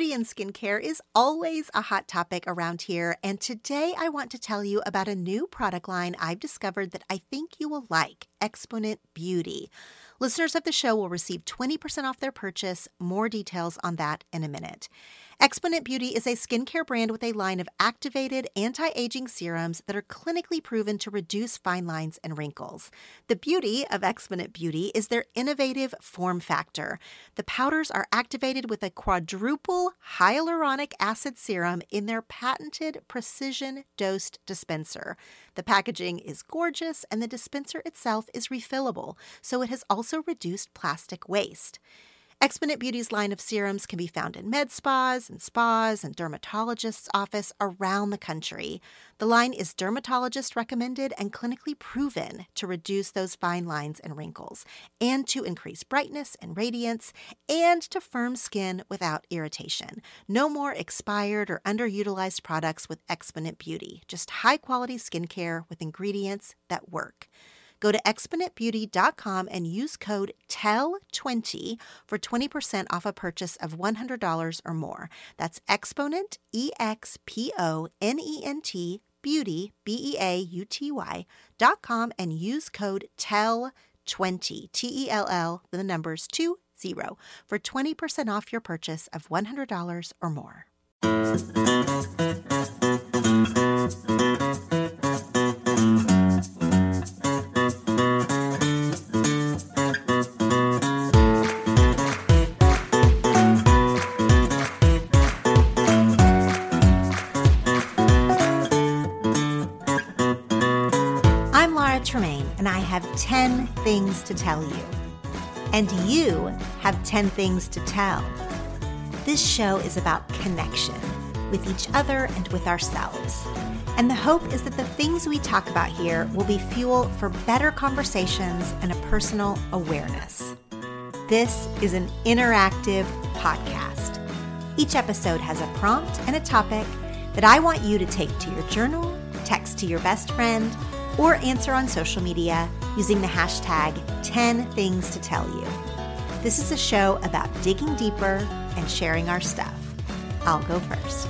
Beauty and skincare is always a hot topic around here, and today I want to tell you about a new product line I've discovered that I think you will like, Exponent Beauty. Listeners of the show will receive 20% off their purchase. More details on that in a minute. Exponent Beauty is a skincare brand with a line of activated anti-aging serums that are clinically proven to reduce fine lines and wrinkles. The beauty of Exponent Beauty is their innovative form factor. The powders are activated with a quadruple hyaluronic acid serum in their patented precision-dosed dispenser. The packaging is gorgeous, and the dispenser itself is refillable, so it has also reduced plastic waste. Exponent Beauty's line of serums can be found in med spas and dermatologists' office around the country. The line is dermatologist recommended and clinically proven to reduce those fine lines and wrinkles, and to increase brightness and radiance, and to firm skin without irritation. No more expired or underutilized products with Exponent Beauty, just high-quality skincare with ingredients that work. Go to exponentbeauty.com and use code TELL20 for 20% off a purchase of $100 or more. That's Exponent, EXPONENT, Beauty, BEAUTY.com, and use code TELL20, TELL, the numbers 20, for 20% off your purchase of $100 or more. Tremaine, and I have 10 things to tell you. And you have 10 things to tell. This show is about connection with each other and with ourselves. And the hope is that the things we talk about here will be fuel for better conversations and a personal awareness. This is an interactive podcast. Each episode has a prompt and a topic that I want you to take to your journal, text to your best friend, or answer on social media using the hashtag 10 things to tell you. This is a show about digging deeper and sharing our stuff. I'll go first.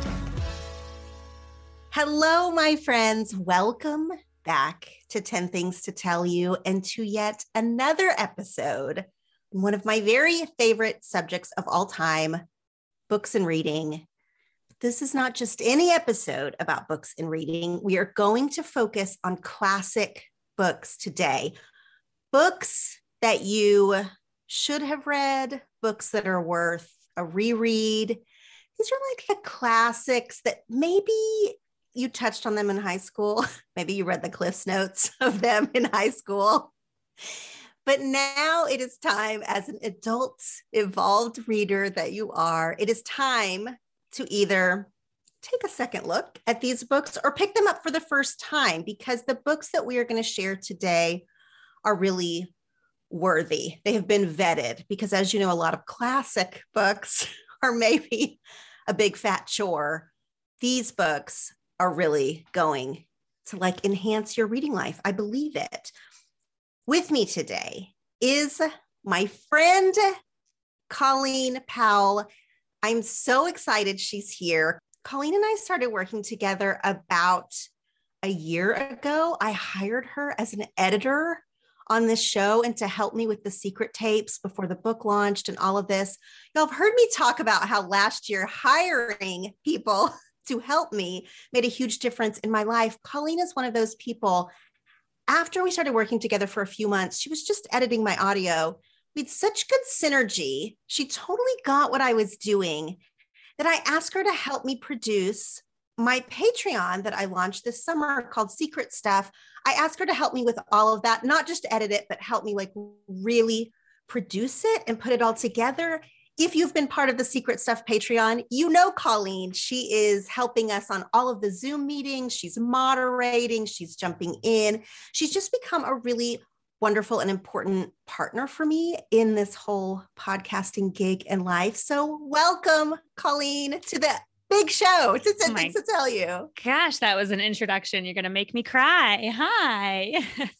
Hello, my friends. Welcome back to 10 Things to Tell You and to yet another episode, one of my very favorite subjects of all time, books and reading. This is not just any episode about books and reading. We are going to focus on classic books today. Books that you should have read, books that are worth a reread. These are like the classics that maybe you touched on them in high school. Maybe you read the Cliff's Notes of them in high school. But now it is time, as an adult, evolved reader that you are, it is time to either take a second look at these books or pick them up for the first time, because the books that we are going to share today are really worthy. They have been vetted because, as you know, a lot of classic books are maybe a big fat chore. These books are really going to enhance your reading life. I believe it. With me today is my friend, Colleen Powell. I'm so excited she's here. Colleen and I started working together about a year ago. I hired her as an editor on this show and to help me with the secret tapes before the book launched and all of this. Y'all have heard me talk about how last year hiring people to help me made a huge difference in my life. Colleen is one of those people. After we started working together for a few months, she was just editing my audio. We had such good synergy. She totally got what I was doing that I asked her to help me produce my Patreon that I launched this summer called Secret Stuff. I asked her to help me with all of that, not just edit it, but help me really produce it and put it all together. If you've been part of the Secret Stuff Patreon, you know Colleen. She is helping us on all of the Zoom meetings. She's moderating. She's jumping in. She's just become a really wonderful and important partner for me in this whole podcasting gig and life. So welcome, Colleen, to the big show. To 10 things to tell you. Gosh, that was an introduction. You're going to make me cry. Hi.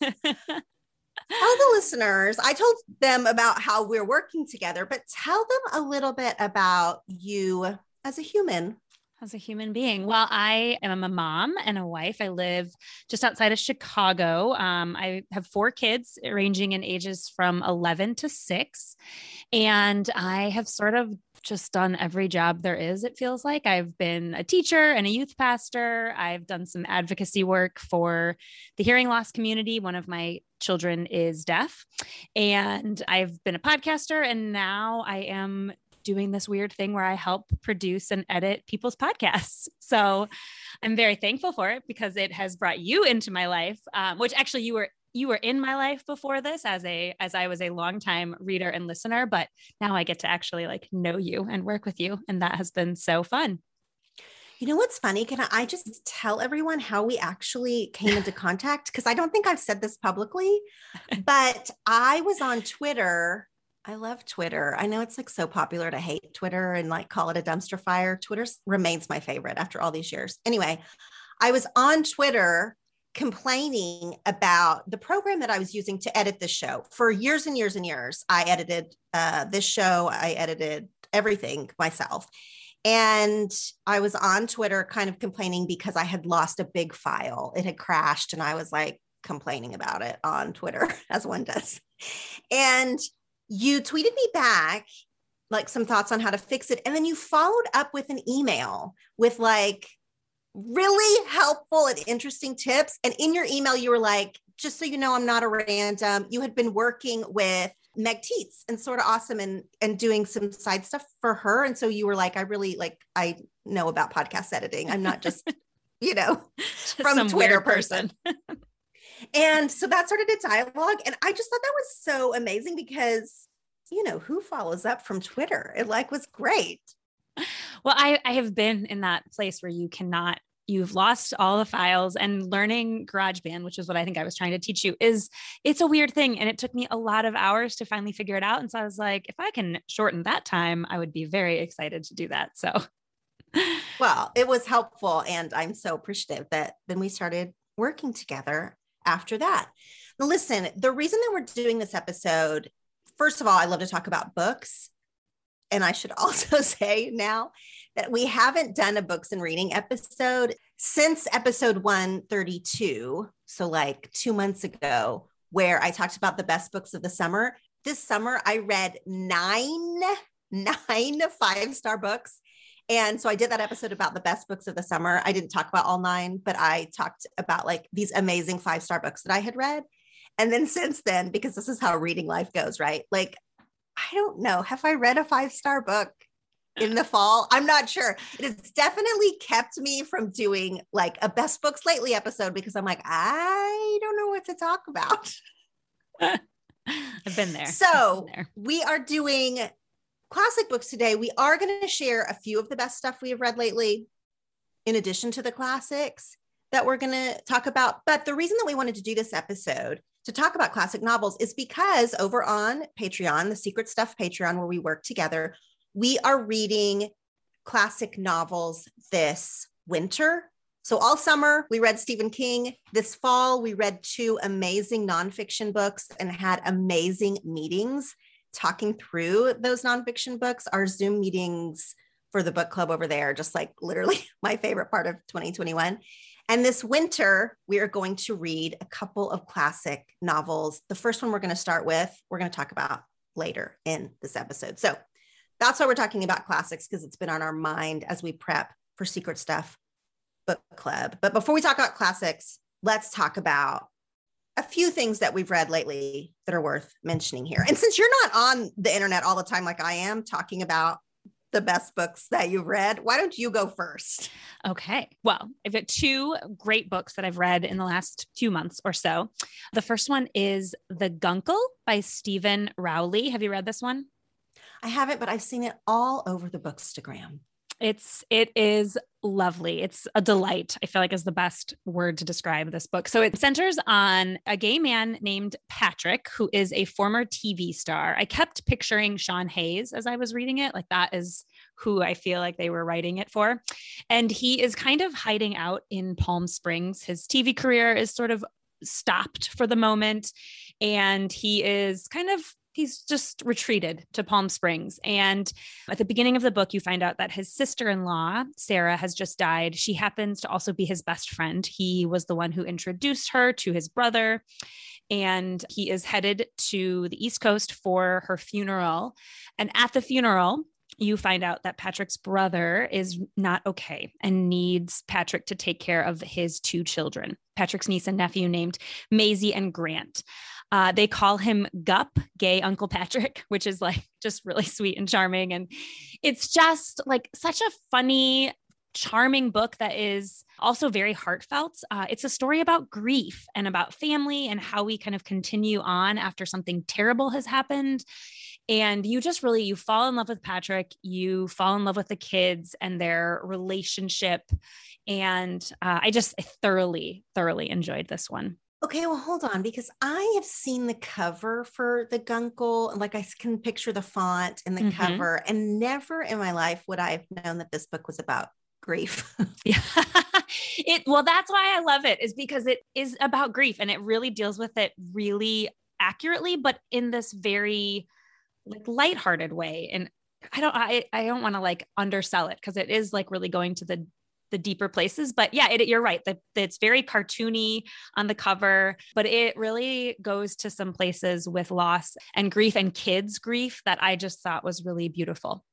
Tell the listeners, I told them about how we're working together, but tell them a little bit about you as a human? As a human being? Well, I am a mom and a wife. I live just outside of Chicago. I have 4 kids ranging in ages from 11 to 6. And I have sort of just done every job there is, it feels like. I've been a teacher and a youth pastor. I've done some advocacy work for the hearing loss community. One of my children is deaf. And I've been a podcaster. And now I am doing this weird thing where I help produce and edit people's podcasts. So I'm very thankful for it because it has brought you into my life, which actually you were in my life before this as I was a longtime reader and listener, but now I get to actually like know you and work with you. And that has been so fun. You know what's funny? Can I just tell everyone how we actually came into contact? Because I don't think I've said this publicly, but I was on Twitter. I love Twitter. I know it's like so popular to hate Twitter and like call it a dumpster fire. Twitter remains my favorite after all these years. Anyway, I was on Twitter complaining about the program that I was using to edit the show for years and years and years. I edited this show. I edited everything myself. And I was on Twitter kind of complaining because I had lost a big file. It had crashed and I was like complaining about it on Twitter as one does. And you tweeted me back like some thoughts on how to fix it. And then you followed up with an email with like really helpful and interesting tips. And in your email, you were like, just so you know, I'm not a random. You had been working with Meg Tietz and Sort of Awesome and doing some side stuff for her. And so you were like, I know about podcast editing. I'm not just, from some Twitter weird person. And so that started a dialogue. And I just thought that was so amazing because, who follows up from Twitter? It was great. Well, I have been in that place where you've lost all the files, and learning GarageBand, which is what I think I was trying to teach you, it's a weird thing. And it took me a lot of hours to finally figure it out. And so I was like, if I can shorten that time, I would be very excited to do that. So, well, it was helpful. And I'm so appreciative that then we started working together after that. Now, listen, the reason that we're doing this episode, first of all, I love to talk about books. And I should also say now that we haven't done a books and reading episode since episode 132. So like 2 months ago, where I talked about the best books of the summer. This summer, I read nine 5-star books. And so I did that episode about the best books of the summer. I didn't talk about all 9, but I talked about like these amazing 5-star books that I had read. And then since then, because this is how reading life goes, right? Like, I don't know. Have I read a 5-star book in the fall? I'm not sure. It has definitely kept me from doing like a best books lately episode because I'm like, I don't know what to talk about. I've been there. So we are doing classic books today. We are going to share a few of the best stuff we have read lately, in addition to the classics that we're going to talk about. But the reason that we wanted to do this episode to talk about classic novels is because over on Patreon, the Secret Stuff Patreon, where we work together, we are reading classic novels this winter. So all summer, we read Stephen King. This fall, we read 2 amazing nonfiction books and had amazing meetings talking through those nonfiction books. Our Zoom meetings for the book club over there, just like literally my favorite part of 2021. And this winter, we are going to read a couple of classic novels. The first one we're going to start with, we're going to talk about later in this episode. So that's why we're talking about classics, because it's been on our mind as we prep for Secret Stuff Book Club. But before we talk about classics, let's talk about a few things that we've read lately that are worth mentioning here. And since you're not on the internet all the time like I am, talking about the best books that you've read, why don't you go first? Okay. Well, I've got 2 great books that I've read in the last 2 months or so. The first one is The Guncle by Stephen Rowley. Have you read this one? I haven't, but I've seen it all over the Bookstagram. It is lovely. It's a delight, I feel like is the best word to describe this book. So it centers on a gay man named Patrick, who is a former TV star. I kept picturing Sean Hayes as I was reading it. Like that is who I feel like they were writing it for. And he is kind of hiding out in Palm Springs. His TV career is sort of stopped for the moment. And he is kind of he's just retreated to Palm Springs. And at the beginning of the book, you find out that his sister-in-law, Sarah, has just died. She happens to also be his best friend. He was the one who introduced her to his brother. And he is headed to the East Coast for her funeral. And at the funeral, you find out that Patrick's brother is not okay and needs Patrick to take care of his two children, Patrick's niece and nephew named Maisie and Grant. They call him Gup, gay Uncle Patrick, which is like just really sweet and charming. And it's just like such a funny, charming book that is also very heartfelt. It's a story about grief and about family and how we kind of continue on after something terrible has happened. And you just really, you fall in love with Patrick, you fall in love with the kids and their relationship. And I thoroughly enjoyed this one. Okay, well, hold on, because I have seen the cover for the Guncle, and like I can picture the font and the cover, and never in my life would I have known that this book was about grief. Yeah. Well, that's why I love it, is because it is about grief and it really deals with it really accurately, but in this very like lighthearted way. And I don't want to like undersell it because it is like really going to the deeper places, but yeah, you're right. That it's very cartoony on the cover, but it really goes to some places with loss and grief and kids' grief that I just thought was really beautiful.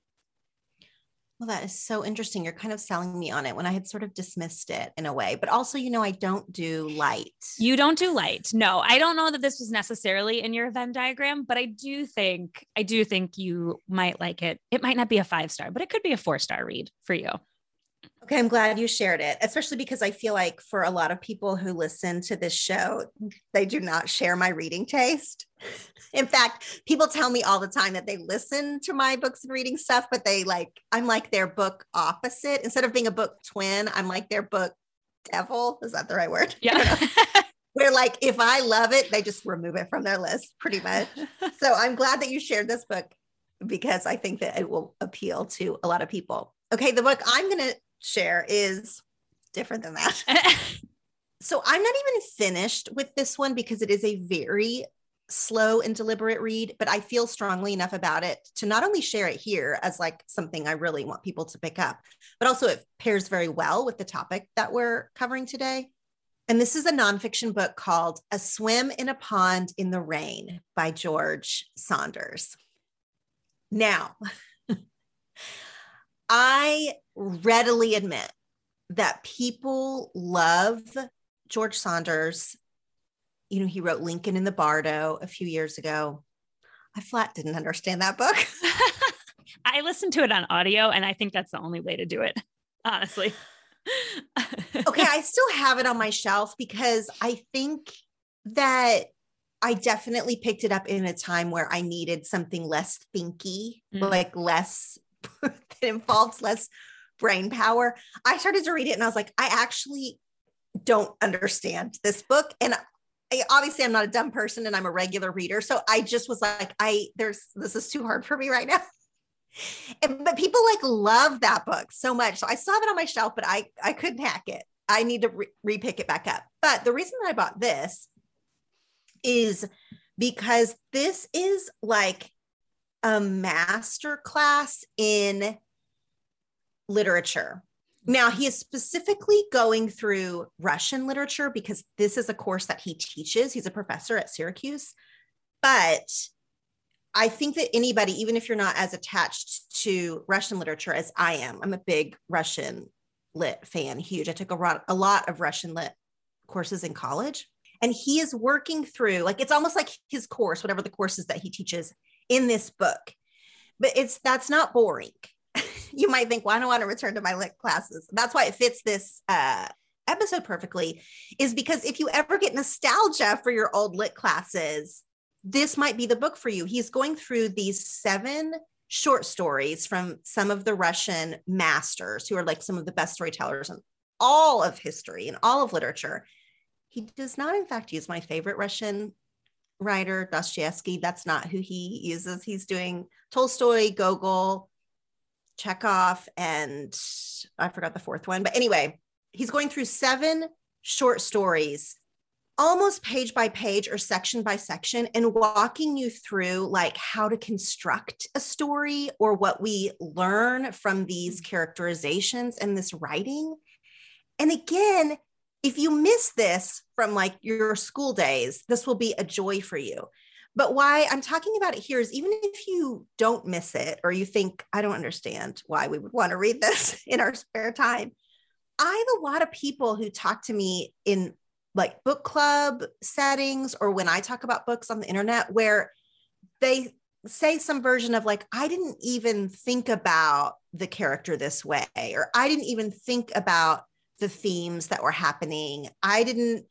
Well, that is so interesting. You're kind of selling me on it when I had sort of dismissed it in a way, but also, I don't do light. You don't do light. No, I don't know that this was necessarily in your Venn diagram, but I do think you might like it. It might not be a 5-star, but it could be a 4-star read for you. Okay, I'm glad you shared it, especially because I feel like for a lot of people who listen to this show, they do not share my reading taste. In fact, people tell me all the time that they listen to my books and reading stuff, but I'm like their book opposite. Instead of being a book twin, I'm like their book devil. Is that the right word? Yeah. Where like, if I love it, they just remove it from their list pretty much. So I'm glad that you shared this book because I think that it will appeal to a lot of people. Okay, the book I'm going to share is different than that. So I'm not even finished with this one because it is a very slow and deliberate read, but I feel strongly enough about it to not only share it here as like something I really want people to pick up, but also it pairs very well with the topic that we're covering today. And this is a nonfiction book called A Swim in a Pond in the Rain by George Saunders. Now, I readily admit that people love George Saunders. He wrote Lincoln in the Bardo a few years ago. I flat didn't understand that book. I listened to it on audio, and I think that's the only way to do it, honestly. Okay, I still have it on my shelf because I think that I definitely picked it up in a time where I needed something less thinky, like less that involves less brain power. I started to read it and I was like, I actually don't understand this book. And obviously I'm not a dumb person and I'm a regular reader. So I just was like, this is too hard for me right now. But people like love that book so much. So I still have it on my shelf, but I couldn't hack it. I need to re-pick it back up. But the reason that I bought this is because this is like a master class in literature. Now, he is specifically going through Russian literature because this is a course that he teaches. He's a professor at Syracuse. But I think that anybody, even if you're not as attached to Russian literature as I am, I'm a big Russian lit fan, huge. I took a lot of Russian lit courses in college. And he is working through, like, it's almost like his course, whatever the course is that he teaches in this book. But that's not boring. You might think, well, I don't want to return to my lit classes. That's why it fits this episode perfectly, is because if you ever get nostalgia for your old lit classes, this might be the book for you. He's going through these 7 short stories from some of the Russian masters who are like some of the best storytellers in all of history and all of literature. He does not, in fact, use my favorite Russian writer, Dostoevsky. That's not who he uses. He's doing Tolstoy, Gogol, Chekhov, and I forgot the 4th one. But anyway, he's going through 7 short stories, almost page by page or section by section and walking you through like how to construct a story or what we learn from these characterizations and this writing. And again, if you miss this from like your school days, this will be a joy for you. But why I'm talking about it here is even if you don't miss it or you think, I don't understand why we would want to read this in our spare time. I have a lot of people who talk to me in like book club settings or when I talk about books on the internet where they say some version of like, I didn't even think about the character this way, or I didn't even think about the themes that were happening. I didn't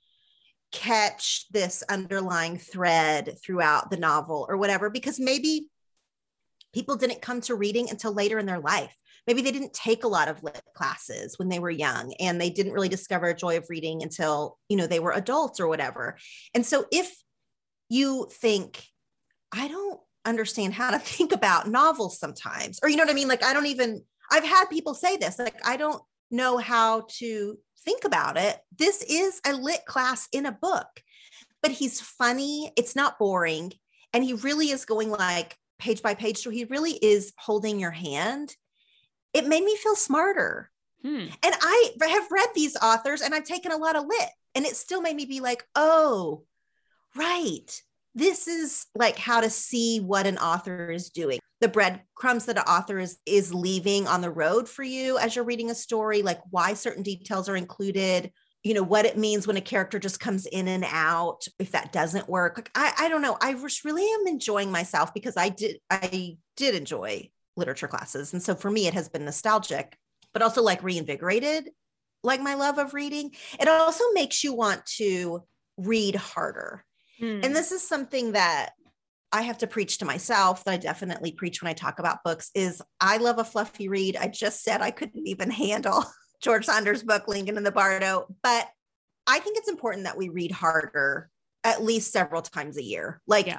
catch this underlying thread throughout the novel or whatever, because maybe people didn't come to reading until later in their life. Maybe they didn't take a lot of lit classes when they were young and they didn't really discover a joy of reading until, they were adults or whatever. And so if you think, I don't understand how to think about novels sometimes, or you know what I mean? Like, I've had people say this, like, I don't know how to think about it. This is a lit class in a book, but he's funny. It's not boring. And he really is going like page by page. So he really is holding your hand. It made me feel smarter. And I have read these authors and I've taken a lot of lit and it still made me be like, oh, right. This is like how to see what an author is doing. The breadcrumbs that an author is leaving on the road for you as you're reading a story, like why certain details are included, what it means when a character just comes in and out, if that doesn't work. Like, I don't know. I just really am enjoying myself because I did enjoy literature classes. And so for me, it has been nostalgic, but also like reinvigorated, like my love of reading. It also makes you want to read harder. And this is something that I have to preach to myself, that I definitely preach when I talk about books, is I love a fluffy read. I just said I couldn't even handle George Saunders' book, Lincoln in the Bardo, but I think it's important that we read harder at least several times a year. Like,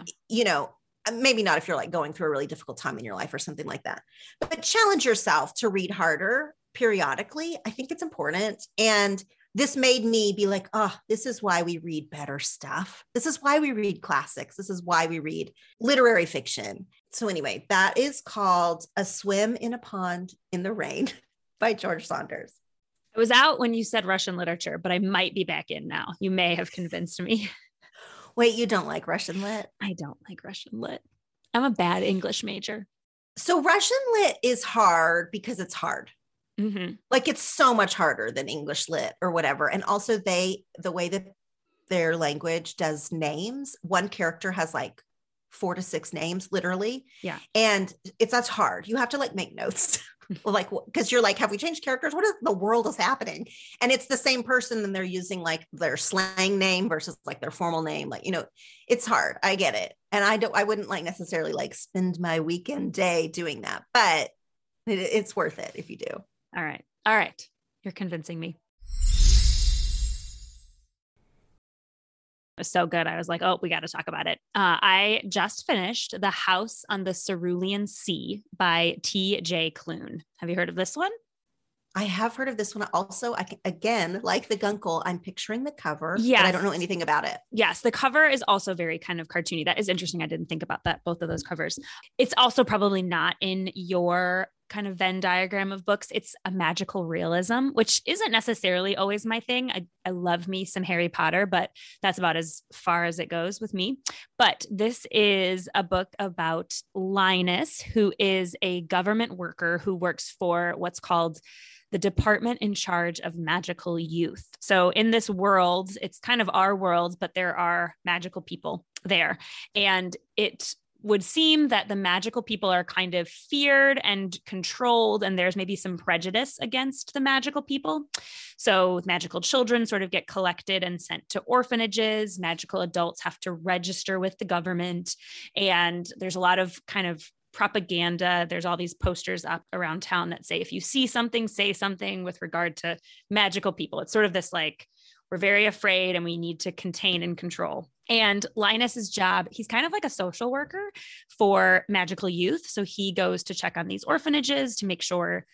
maybe not if you're like going through a really difficult time in your life or something like that, but challenge yourself to read harder periodically. I think it's important. And this made me be like, oh, this is why we read better stuff. This is why we read classics. This is why we read literary fiction. So anyway, that is called A Swim in a Pond in the Rain by George Saunders. I was out when you said Russian literature, but I might be back in now. You may have convinced me. Wait, you don't like Russian lit? I don't like Russian lit. I'm a bad English major. So Russian lit is hard because it's hard. Mm-hmm. Like it's so much harder than English lit or whatever. And also the way that their language does names, one character has like 4 to 6 names, literally. Yeah. And that's hard. You have to like make notes, like, because you're like, have we changed characters? What is the world is happening? And it's the same person and they're using like their slang name versus like their formal name. Like, it's hard. I get it. And I wouldn't like necessarily like spend my weekend day doing that, but it's worth it if you do. All right. You're convincing me. It was so good. I was like, oh, we got to talk about it. I just finished The House on the Cerulean Sea by T.J. Klune. Have you heard of this one? I have heard of this one. Also, again, like the Guncle, I'm picturing the cover, yes. But I don't know anything about it. Yes. The cover is also very kind of cartoony. That is interesting. I didn't think about that. Both of those covers. It's also probably not in your kind of Venn diagram of books. It's a magical realism, which isn't necessarily always my thing. I love me some Harry Potter, but that's about as far as it goes with me. But this is a book about Linus, who is a government worker who works for what's called the department in charge of magical youth. So in this world, it's kind of our world, but there are magical people there. And it would seem that the magical people are kind of feared and controlled, and there's maybe some prejudice against the magical people. So magical children sort of get collected and sent to orphanages. Magical adults have to register with the government. And there's a lot of kind of propaganda. There's all these posters up around town that say, if you see something, say something with regard to magical people. It's sort of this like, we're very afraid and we need to contain and control. And Linus's job, he's kind of like a social worker for magical youth. So he goes to check on these orphanages to make sure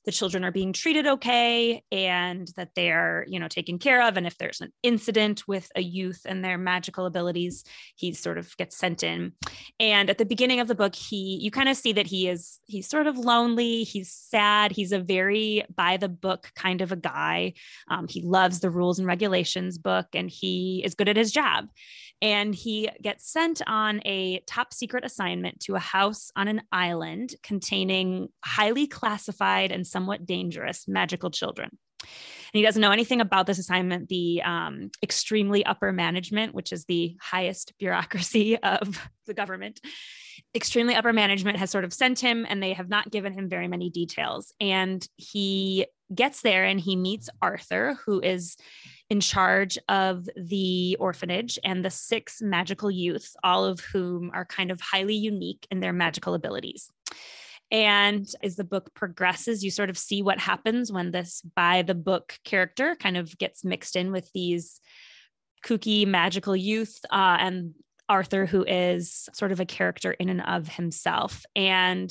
the children are being treated okay and that they're, taken care of. And if there's an incident with a youth and their magical abilities, he sort of gets sent in. And at the beginning of the book, you kind of see that he's sort of lonely. He's sad. He's a very by the book kind of a guy. He loves the rules and regulations book, and he is good at his job. And he gets sent on a top secret assignment to a house on an island containing highly classified and somewhat dangerous magical children. And he doesn't know anything about this assignment. The extremely upper management, which is the highest bureaucracy of the government, extremely upper management has sort of sent him, and they have not given him very many details. And he gets there and he meets Arthur, who is in charge of the orphanage and the 6 magical youth, all of whom are kind of highly unique in their magical abilities. And as the book progresses, you sort of see what happens when this by the book character kind of gets mixed in with these kooky magical youth, and Arthur, who is sort of a character in and of himself. And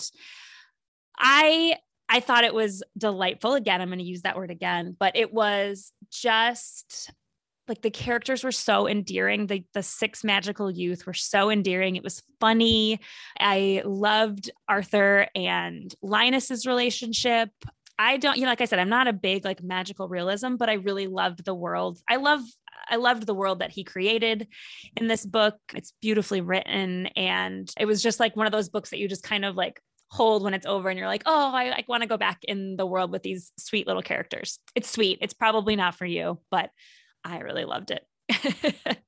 I thought it was delightful. Again, I'm going to use that word again, but it was just like the characters were so endearing. The 6 magical youth were so endearing. It was funny. I loved Arthur and Linus's relationship. I don't, like I said, I'm not a big like magical realism, but I really loved the world. I loved the world that he created in this book. It's beautifully written. And it was just like one of those books that you just kind of like hold when it's over and you're like, oh, I want to go back in the world with these sweet little characters. It's sweet. It's probably not for you, but I really loved it.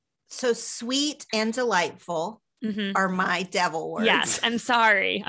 So sweet and delightful are my devil words. Yes. I'm sorry.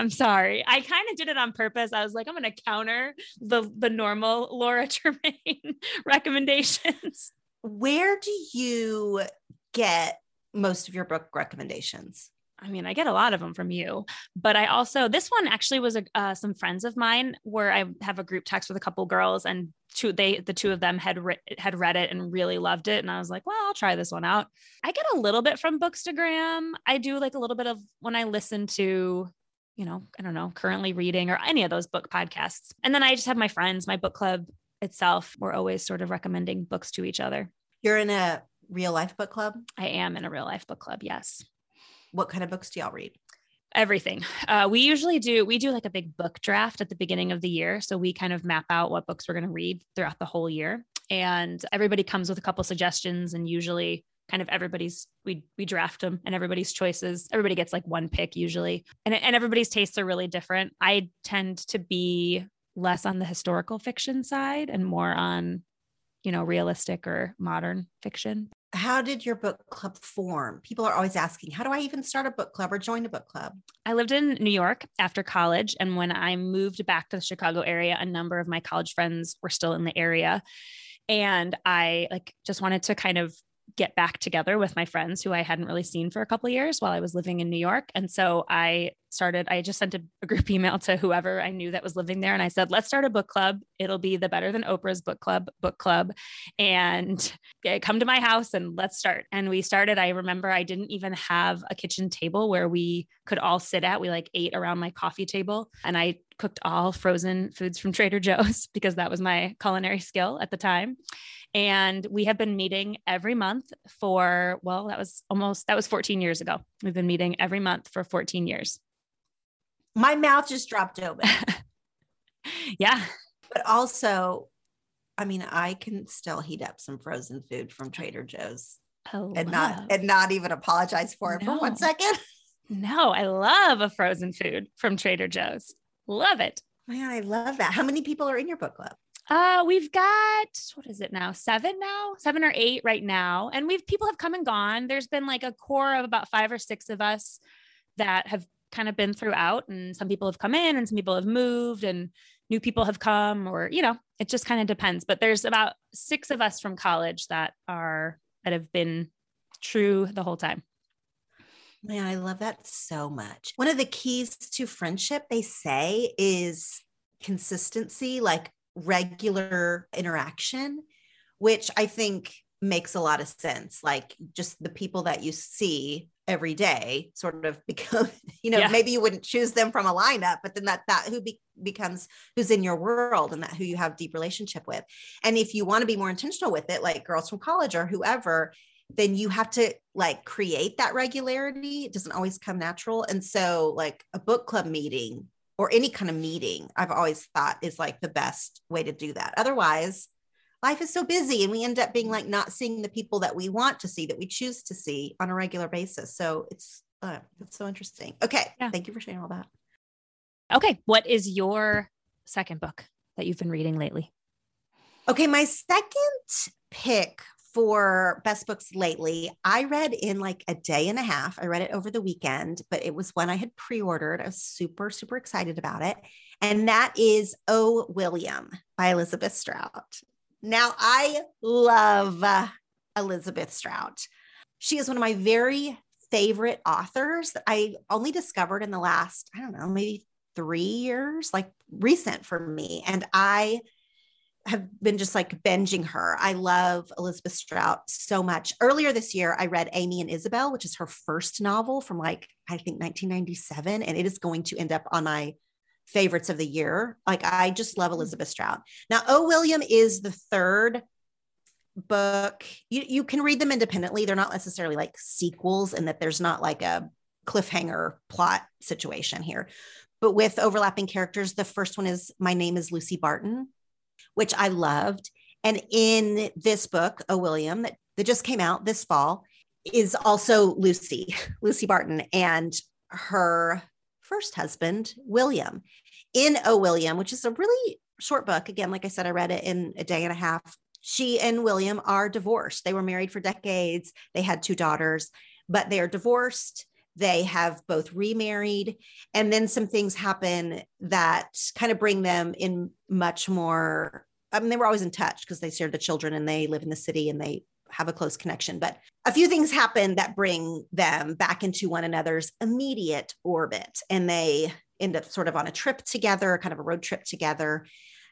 I kind of did it on purpose. I was like, I'm going to counter the normal Laura Tremaine recommendations. Where do you get most of your book recommendations? I mean, I get a lot of them from you, but I also, this one actually was some friends of mine where I have a group text with a couple girls, and the two of them had read it and really loved it. And I was like, well, I'll try this one out. I get a little bit from Bookstagram. I do like a little bit of when I listen to, I don't know, currently reading or any of those book podcasts. And then I just have my friends, my book club itself. We're always sort of recommending books to each other. You're in a real life book club? I am in a real life book club. Yes. What kind of books do y'all read? Everything. We do like a big book draft at the beginning of the year. So we kind of map out what books we're going to read throughout the whole year. And everybody comes with a couple suggestions, and usually kind of we draft them, and everybody's choices. Everybody gets like one pick usually. And everybody's tastes are really different. I tend to be less on the historical fiction side and more on, realistic or modern fiction. How did your book club form? People are always asking, how do I even start a book club or join a book club? I lived in New York after college. And when I moved back to the Chicago area, a number of my college friends were still in the area. And I just wanted to kind of get back together with my friends who I hadn't really seen for a couple of years while I was living in New York. And so I just sent a group email to whoever I knew that was living there. And I said, let's start a book club. It'll be the Better Than Oprah's book club. And come to my house and let's start. And we started. I remember I didn't even have a kitchen table where we could all sit at. We ate around my coffee table, and I cooked all frozen foods from Trader Joe's because that was my culinary skill at the time. And we have been meeting every month that was 14 years ago. We've been meeting every month for 14 years. My mouth just dropped open. Yeah. But also, I mean, I can still heat up some frozen food from Trader Joe's and not even apologize for it for 1 second. No, I love a frozen food from Trader Joe's. Love it. Man, I love that. How many people are in your book club? We've got, what is it now? 7 or 8 right now. And people have come and gone. There's been a core of about 5 or 6 of us that have kind of been throughout, and some people have come in and some people have moved and new people have come, or, it just kind of depends. But there's about 6 of us from college that have been true the whole time. Man, I love that so much. One of the keys to friendship, they say, is consistency, regular interaction, which I think makes a lot of sense. Just the people that you see every day sort of become, Yeah. maybe you wouldn't choose them from a lineup, but then that who becomes who's in your world and that who you have deep relationship with. And if you want to be more intentional with it, like Girls from College or whoever, then you have to like create that regularity. It doesn't always come natural. And so like a book club meeting or any kind of meeting, I've always thought is like the best way to do that. Otherwise, life is so busy and we end up being like not seeing the people that we want to see, that we choose to see on a regular basis. So it's so interesting. Okay. Yeah. Thank you for sharing all that. Okay. What is your second book that you've been reading lately? Okay. My second pick for best books lately, I read in like a day and a half. I read it over the weekend, but it was one I had pre-ordered. I was super, super excited about it. And that is Oh, William by Elizabeth Strout. Now, I love Elizabeth Strout. She is one of my very favorite authors that I only discovered in the last, I don't know, maybe 3 years, like recent for me. And I have been just like binging her. I love Elizabeth Strout so much. Earlier this year, I read Amy and Isabel, which is her first novel from like, I think 1997. And it is going to end up on my favorites of the year. Like I just love Elizabeth Strout. Now, Oh, William is the third book. You can read them independently. They're not necessarily like sequels in that there's not like a cliffhanger plot situation here, but with overlapping characters. The first one is My Name is Lucy Barton, which I loved. And in this book, Oh, William, that just came out this fall, is also Lucy Barton and her first husband, William. In Oh, William, which is a really short book. Again, like I said, I read it in a day and a half. She and William are divorced. They were married for decades. They had 2 daughters, but they are divorced. They have both remarried. And then some things happen that kind of bring them in much more. I mean, they were always in touch because they shared the children and they live in the city and they have a close connection. But a few things happen that bring them back into one another's immediate orbit. And they end up sort of on a trip together, kind of a road trip together,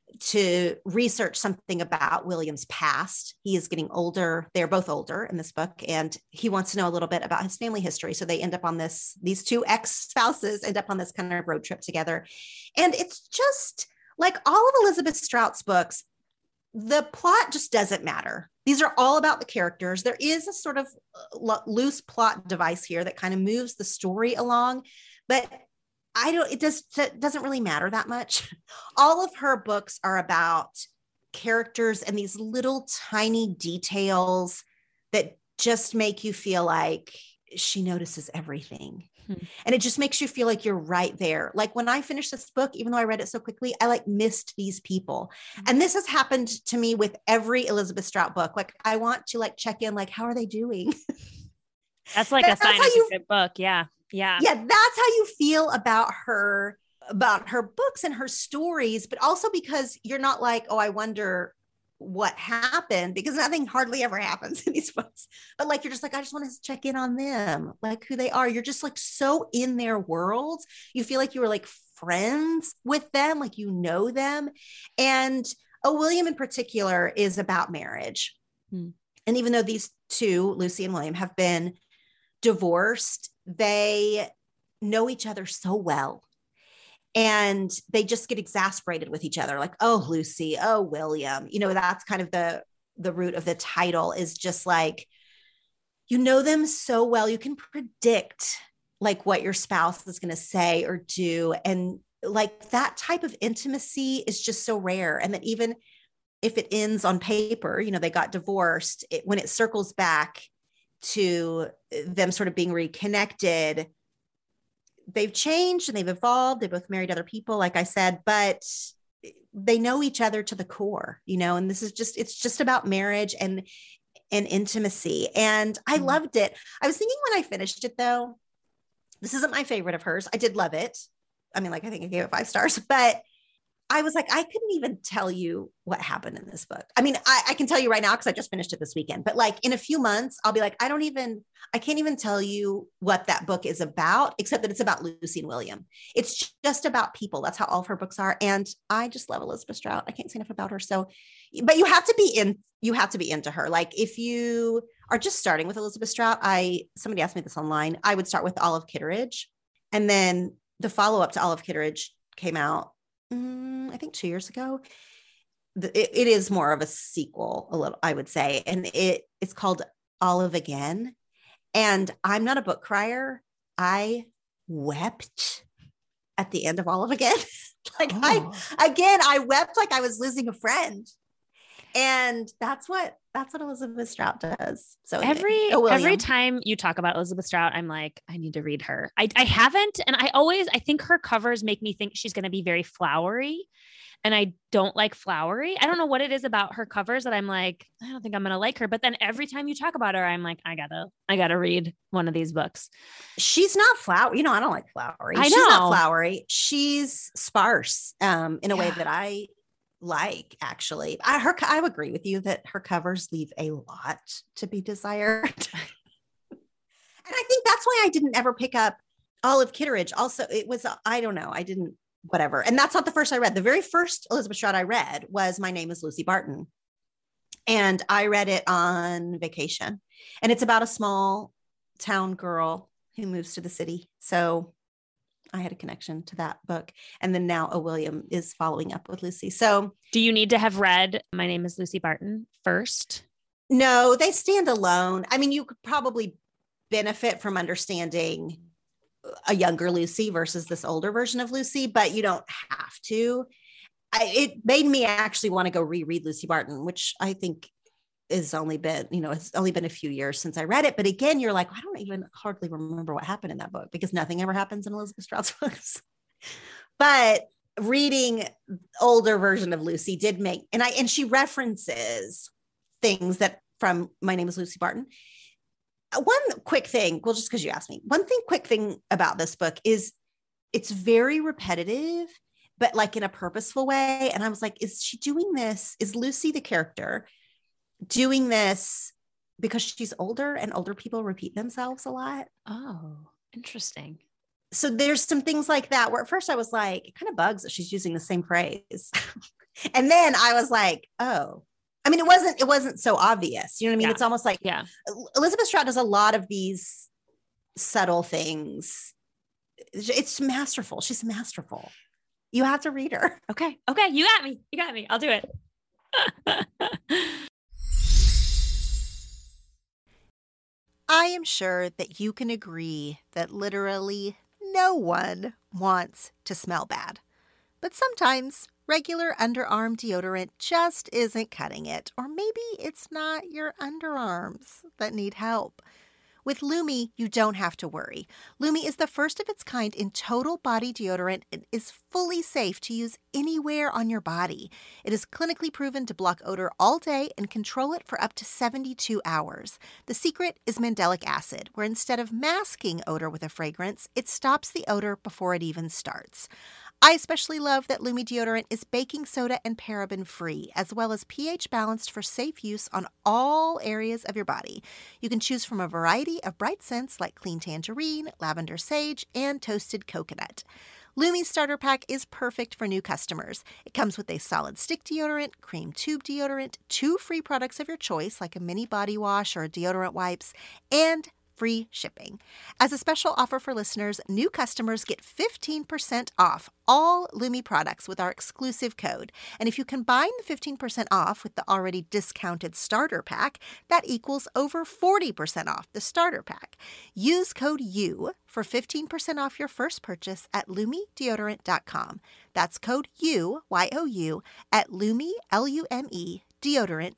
to research something about William's past. He is getting older. They're both older in this book, and he wants to know a little bit about his family history. So they end up on these 2 ex-spouses end up on this kind of road trip together. And it's just like all of Elizabeth Strout's books, the plot just doesn't matter. These are all about the characters. There is a sort of loose plot device here that kind of moves the story along, but it doesn't really matter that much. All of her books are about characters and these little tiny details that just make you feel like she notices everything. And it just makes you feel like you're right there. Like when I finished this book, even though I read it so quickly, I like missed these people. And this has happened to me with every Elizabeth Strout book. Like I want to like check in, like, how are they doing? That's like a sign of a good book. Yeah. Yeah. Yeah. That's how you feel about her books and her stories, but also because you're not like, oh, I wonder what happened, because nothing hardly ever happens in these books. But like, you're just like, I just want to check in on them, like who they are. You're just like so in their world. You feel like you were like friends with them, like, you know them. And William in particular is about marriage. And even though these 2, Lucy and William, have been divorced, they know each other so well. And they just get exasperated with each other. Like, oh, Lucy, oh, William, that's kind of the root of the title, is just like, you know them so well. You can predict like what your spouse is going to say or do. And like that type of intimacy is just so rare. And that even if it ends on paper, they got divorced, when it circles back to them sort of being reconnected, they've changed and they've evolved. They both married other people, like I said, but they know each other to the core, and it's just about marriage and intimacy. And I loved it. I was thinking when I finished it, though, this isn't my favorite of hers. I did love it. I mean, like, I think I gave it 5 stars, but I was like, I couldn't even tell you what happened in this book. I mean, I can tell you right now because I just finished it this weekend, but like in a few months, I'll be like, I can't even tell you what that book is about, except that it's about Lucy and William. It's just about people. That's how all of her books are. And I just love Elizabeth Strout. I can't say enough about her. So, but you have to be into her. Like if you are just starting with Elizabeth Strout, somebody asked me this online, I would start with Olive Kitteridge. And then the follow-up to Olive Kitteridge came out I think 2 years ago. It is more of a sequel, a little, I would say. And it's called Olive Again. And I'm not a book crier. I wept at the end of Olive Again. I wept like I was losing a friend. And that's what Elizabeth Strout does. So every time you talk about Elizabeth Strout, I'm like, I need to read her. I haven't. And I think her covers make me think she's going to be very flowery. And I don't like flowery. I don't know what it is about her covers that I'm like, I don't think I'm going to like her. But then every time you talk about her, I'm like, I gotta read one of these books. She's not flowery. I don't like flowery. I know. She's not flowery. She's sparse in a way that I like, actually. I would agree with you that her covers leave a lot to be desired. And I think that's why I didn't ever pick up Olive Kitteridge. Also, it was, I don't know. I didn't, whatever. And that's not the first I read. The very first Elizabeth Strout I read was My Name is Lucy Barton. And I read it on vacation. And it's about a small town girl who moves to the city. So I had a connection to that book. And then now William is following up with Lucy. So do you need to have read My Name is Lucy Barton first? No, they stand alone. I mean, you could probably benefit from understanding a younger Lucy versus this older version of Lucy, but you don't have to. It made me actually want to go reread Lucy Barton, which I think is only been, it's only been a few years since I read it. But again, you're like, I don't even hardly remember what happened in that book because nothing ever happens in Elizabeth Strout's books. But reading older version of Lucy did make, and she references things that from My Name is Lucy Barton. One quick thing, well, just because you asked me, quick thing about this book is it's very repetitive, but like in a purposeful way. And I was like, is she doing this? Is Lucy, the character, doing this because she's older and older people repeat themselves a lot? Oh, interesting. So there's some things like that where at first I was like, it kind of bugs that she's using the same phrase. And then I was like, oh, I mean, it wasn't so obvious. You know what I mean? Yeah. It's almost like, Elizabeth Strout does a lot of these subtle things. It's masterful. She's masterful. You have to read her. Okay. You got me. I'll do it. I am sure that you can agree that literally no one wants to smell bad. But sometimes regular underarm deodorant just isn't cutting it. Or maybe it's not your underarms that need help. With Lume, you don't have to worry. Lume is the first of its kind in total body deodorant and is fully safe to use anywhere on your body. It is clinically proven to block odor all day and control it for up to 72 hours. The secret is mandelic acid, where instead of masking odor with a fragrance, it stops the odor before it even starts. I especially love that Lume deodorant is baking soda and paraben free, as well as pH balanced for safe use on all areas of your body. You can choose from a variety of bright scents like clean tangerine, lavender sage, and toasted coconut. Lume's starter pack is perfect for new customers. It comes with a solid stick deodorant, cream tube deodorant, 2 free products of your choice like a mini body wash or deodorant wipes, and free shipping. As a special offer for listeners, new customers get 15% off all Lume products with our exclusive code. And if you combine the 15% off with the already discounted starter pack, that equals over 40% off the starter pack. Use code U for 15% off your first purchase at LumeDeodorant.com. That's code U, Y-O-U, at Lume, L-U-M-E, deodorant,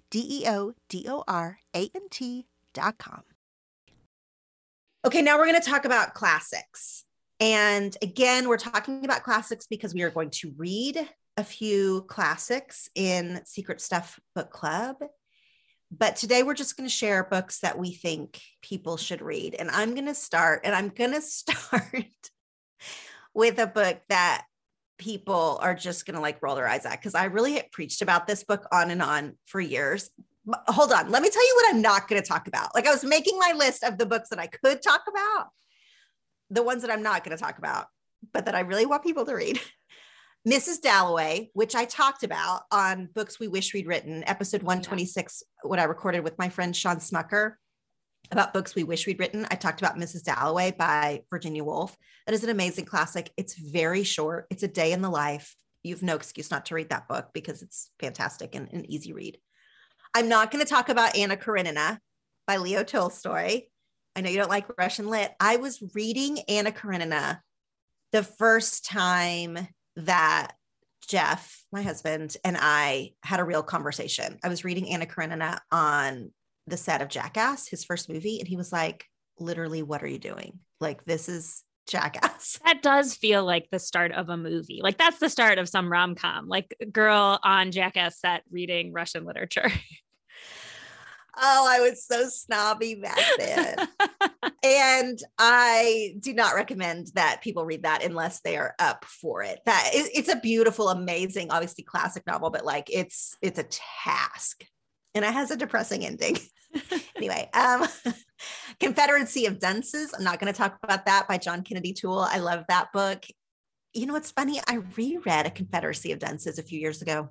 DEODORANT.com. Okay, now we're going to talk about classics. And again, we're talking about classics because we are going to read a few classics in Secret Stuff Book Club. But today we're just going to share books that we think people should read. And I'm going to start with a book that people are just going to like roll their eyes at, because I really have preached about this book on and on for years. Hold on. Let me tell you what I'm not going to talk about. Like, I was making my list of the books that I could talk about, the ones that I'm not going to talk about, but that I really want people to read. Mrs. Dalloway, which I talked about on Books We Wish We'd Written, episode 126, what I recorded with my friend Sean Smucker about books we wish we'd written. I talked about Mrs. Dalloway by Virginia Woolf. That is an amazing classic. It's very short. It's a day in the life. You have no excuse not to read that book because it's fantastic and an easy read. I'm not going to talk about Anna Karenina by Leo Tolstoy. I know you don't like Russian lit. I was reading Anna Karenina the first time that Jeff, my husband, and I had a real conversation. I was reading Anna Karenina on the set of Jackass, his first movie, and he was like, literally, what are you doing? Like, this is Jackass. That does feel like the start of a movie. Like, that's the start of some rom-com, like girl on Jackass set reading Russian literature. Oh, I was so snobby back then. And I do not recommend that people read that unless they are up for it. It's a beautiful, amazing, obviously classic novel, but like it's a task, and it has a depressing ending. Anyway, Confederacy of Dunces. I'm not going to talk about that, by John Kennedy Toole. I love that book. You know what's funny? I reread A Confederacy of Dunces a few years ago,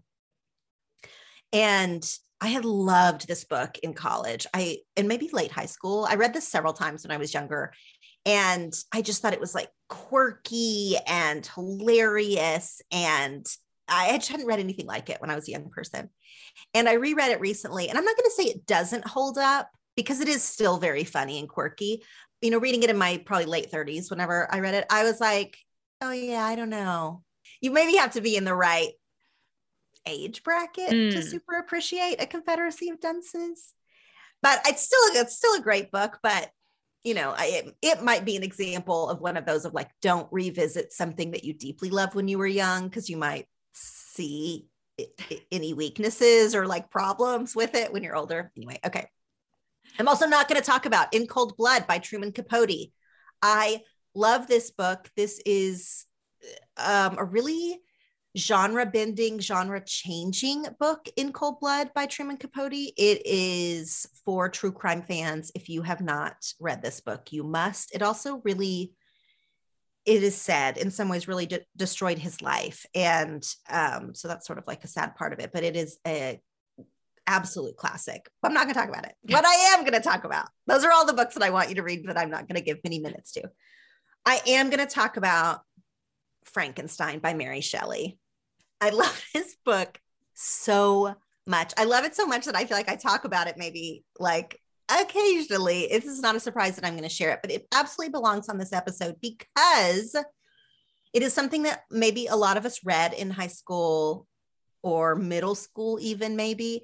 and I had loved this book in college. And maybe late high school. I read this several times when I was younger, and I just thought it was like quirky and hilarious. And I just hadn't read anything like it when I was a young person. And I reread it recently, and I'm not going to say it doesn't hold up, because it is still very funny and quirky. You know, reading it in my probably late 30s, whenever I read it, I was like, oh yeah, I don't know. You maybe have to be in the right age bracket to super appreciate A Confederacy of Dunces. But it's still a great book. But you know, it might be an example of one of those of like, don't revisit something that you deeply loved when you were young, because you might see any weaknesses or like problems with it when you're older. Anyway, okay. I'm also not going to talk about In Cold Blood by Truman Capote. I love this book. This is a really genre-bending, genre-changing book, In Cold Blood by Truman Capote. It is for true crime fans. If you have not read this book, you must. It also really, it is said in some ways really destroyed his life. And so that's sort of like a sad part of it, but it is a absolute classic. I'm not going to talk about it. What I am going to talk about, those are all the books that I want you to read, but I'm not going to give many minutes to. I am going to talk about Frankenstein by Mary Shelley. I love this book so much. I love it so much that I feel like I talk about it maybe like occasionally. This is not a surprise that I'm going to share it, but it absolutely belongs on this episode because it is something that maybe a lot of us read in high school or middle school, even maybe.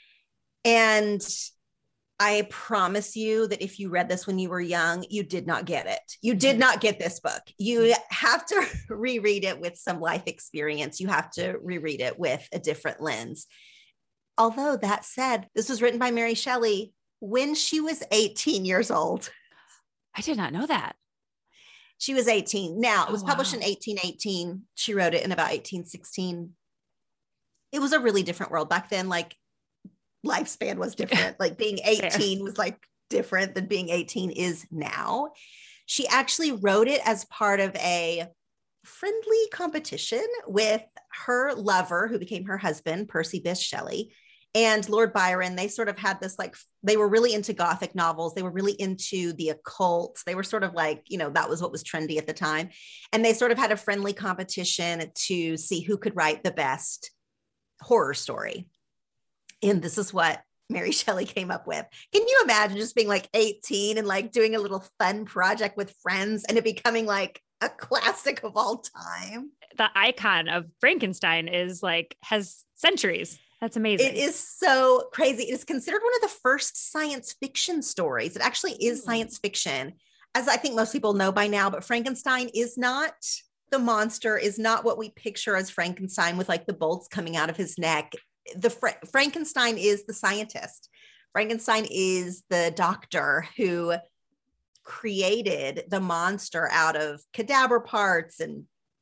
And I promise you that if you read this when you were young, you did not get it. You did not get this book. You have to reread it with some life experience. You have to reread it with a different lens. Although that said, this was written by Mary Shelley when she was 18 years old. I did not know that. She was 18. Now, it was published in 1818. She wrote it in about 1816. It was a really different world back then. Like, lifespan was different. Like being 18 was like different than being 18 is now. She actually wrote it as part of a friendly competition with her lover, who became her husband, Percy Bysshe Shelley, and Lord Byron. They sort of had this, like, they were really into Gothic novels. They were really into the occult. They were sort of like, you know, that was what was trendy at the time. And they sort of had a friendly competition to see who could write the best horror story. And this is what Mary Shelley came up with. Can you imagine just being like 18 and like doing a little fun project with friends and it becoming like a classic of all time? The icon of Frankenstein is like, has centuries. That's amazing. It is so crazy. It is considered one of the first science fiction stories. It actually is science fiction, as I think most people know by now, but Frankenstein is not the monster, is not what we picture as Frankenstein with like the bolts coming out of his neck. Frankenstein is the scientist. Frankenstein is the doctor who created the monster out of cadaver parts and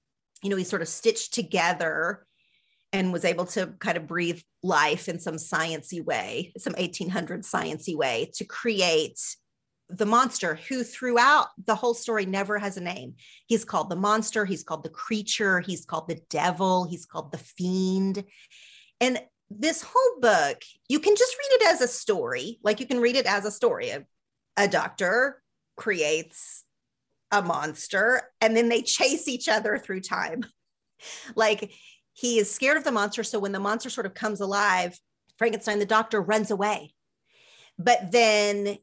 he sort of stitched together and was able to kind of breathe life in some sciencey way, some 1800 sciencey way to create the monster, who throughout the whole story never has a name. He's called the monster. He's called the creature. He's called the devil. He's called the fiend. And this whole book, you can just read it as a story. Like you can read it as a story. A doctor creates a monster and then they chase each other through time. Like he is scared of the monster. So when the monster sort of comes alive, Frankenstein, the doctor, runs away. But then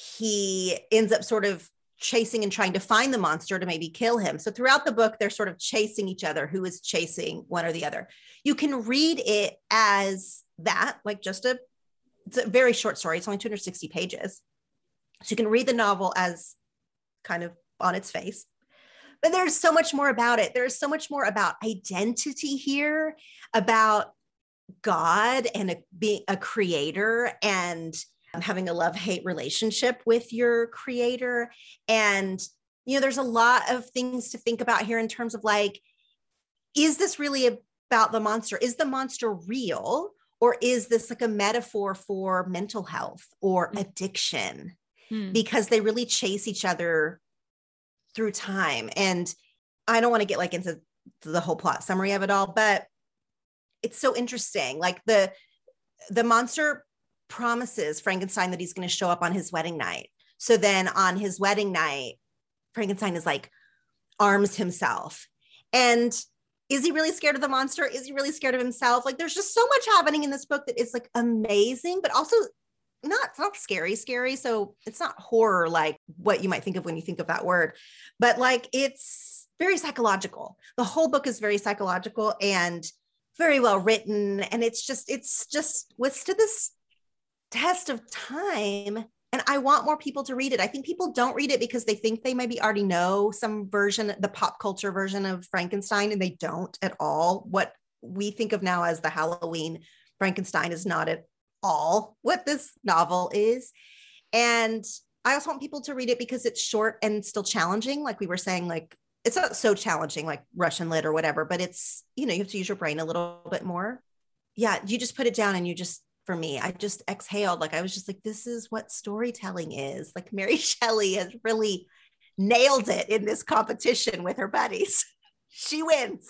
he ends up sort of chasing and trying to find the monster to maybe kill him. So throughout the book, they're sort of chasing each other, who is chasing one or the other. You can read it as that, like it's a very short story. It's only 260 pages. So you can read the novel as kind of on its face. But there's so much more about it. There's so much more about identity here, about God and being a creator and having a love-hate relationship with your creator. And, there's a lot of things to think about here in terms of like, is this really about the monster? Is the monster real? Or is this like a metaphor for mental health or addiction? Because they really chase each other through time. And I don't want to get like into the whole plot summary of it all, but it's so interesting. Like the monster promises Frankenstein that he's going to show up on his wedding night. So then on his wedding night, Frankenstein is like arms himself. And is he really scared of the monster? Is he really scared of himself? Like there's just so much happening in this book that is like amazing, but also not scary. So it's not horror like what you might think of when you think of that word, but like it's very psychological. The whole book is very psychological and very well written. And it's just withstood this test of time. And I want more people to read it. I think people don't read it because they think they maybe already know some version, the pop culture version of Frankenstein, and they don't at all. What we think of now as the Halloween Frankenstein is not at all what this novel is. And I also want people to read it because it's short and still challenging. Like we were saying, like it's not so challenging like Russian lit or whatever, but it's, you have to use your brain a little bit more. Yeah. You just put it down and for me, I just exhaled. Like I was just like, this is what storytelling is. Like Mary Shelley has really nailed it in this competition with her buddies. She wins.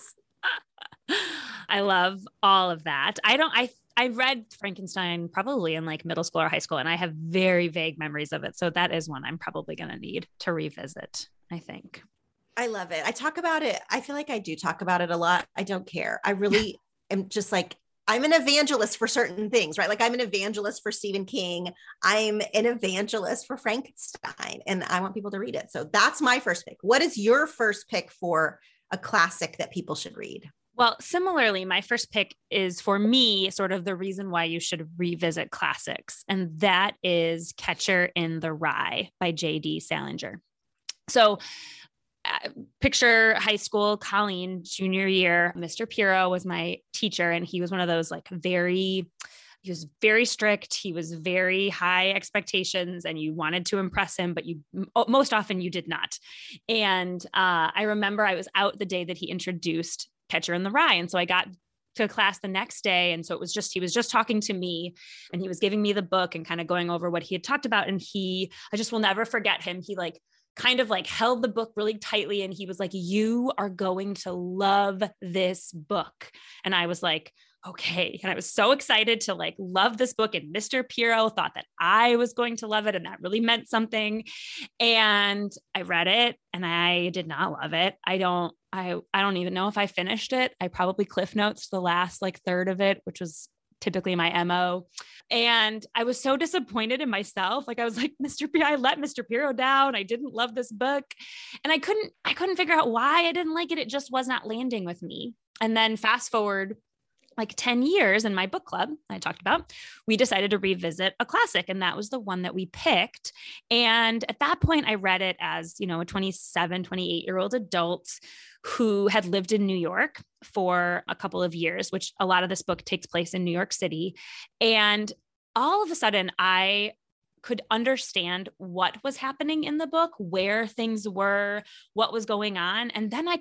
I love all of that. I read Frankenstein probably in like middle school or high school, and I have very vague memories of it. So that is one I'm probably going to need to revisit, I think. I love it. I talk about it. I feel like I do talk about it a lot. I don't care. I really am just like, I'm an evangelist for certain things, right? Like I'm an evangelist for Stephen King. I'm an evangelist for Frankenstein, and I want people to read it. So that's my first pick. What is your first pick for a classic that people should read? Well, similarly, my first pick is for me, sort of the reason why you should revisit classics. And that is Catcher in the Rye by J.D. Salinger. So picture high school, Colleen, junior year. Mr. Pirro was my teacher, and he was one of those like he was very strict. He was very high expectations, and you wanted to impress him, but most often you did not. And I remember I was out the day that he introduced Catcher in the Rye. And so I got to class the next day. And so he was just talking to me, and he was giving me the book and kind of going over what he had talked about. And I just will never forget him. He like kind of like held the book really tightly. And he was like, "You are going to love this book." And I was like, okay. And I was so excited to like love this book. And Mr. Pirro thought that I was going to love it. And that really meant something. And I read it and I did not love it. I don't even know if I finished it. I probably Cliff Notes the last like third of it, which was typically my MO. And I was so disappointed in myself. Like I was like, I let Mr. Pirro down. I didn't love this book. And I couldn't figure out why I didn't like it. It just was not landing with me. And then fast forward like 10 years in my book club I talked about, we decided to revisit a classic. And that was the one that we picked. And at that point, I read it as, a 27, 28-year-old adult who had lived in New York for a couple of years, which a lot of this book takes place in New York City. And all of a sudden, I could understand what was happening in the book, where things were, what was going on. And then I could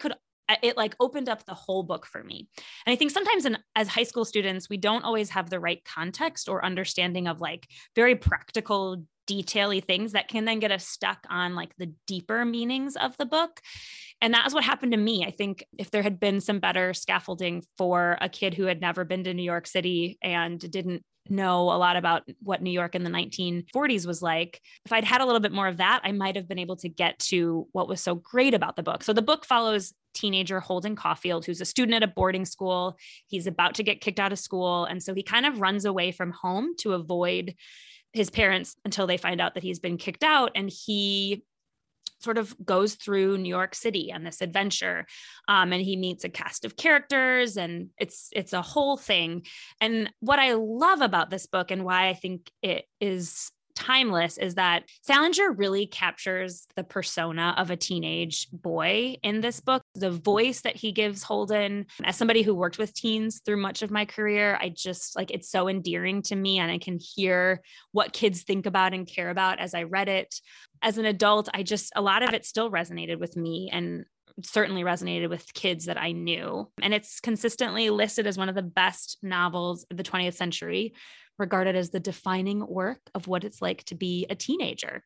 it like opened up the whole book for me. And I think sometimes as high school students, we don't always have the right context or understanding of like very practical, detail-y things that can then get us stuck on like the deeper meanings of the book. And that is what happened to me. I think if there had been some better scaffolding for a kid who had never been to New York City and didn't know a lot about what New York in the 1940s was like, if I'd had a little bit more of that, I might have been able to get to what was so great about the book. So the book follows teenager Holden Caulfield, who's a student at a boarding school. He's about to get kicked out of school. And so he kind of runs away from home to avoid his parents until they find out that he's been kicked out. And he sort of goes through New York City on this adventure. And he meets a cast of characters, and it's a whole thing. And what I love about this book and why I think it is timeless is that Salinger really captures the persona of a teenage boy in this book. The voice that he gives Holden, as somebody who worked with teens through much of my career, I just like, it's so endearing to me, and I can hear what kids think about and care about as I read it. As an adult, a lot of it still resonated with me, and certainly resonated with kids that I knew. And it's consistently listed as one of the best novels of the 20th century, regarded as the defining work of what it's like to be a teenager.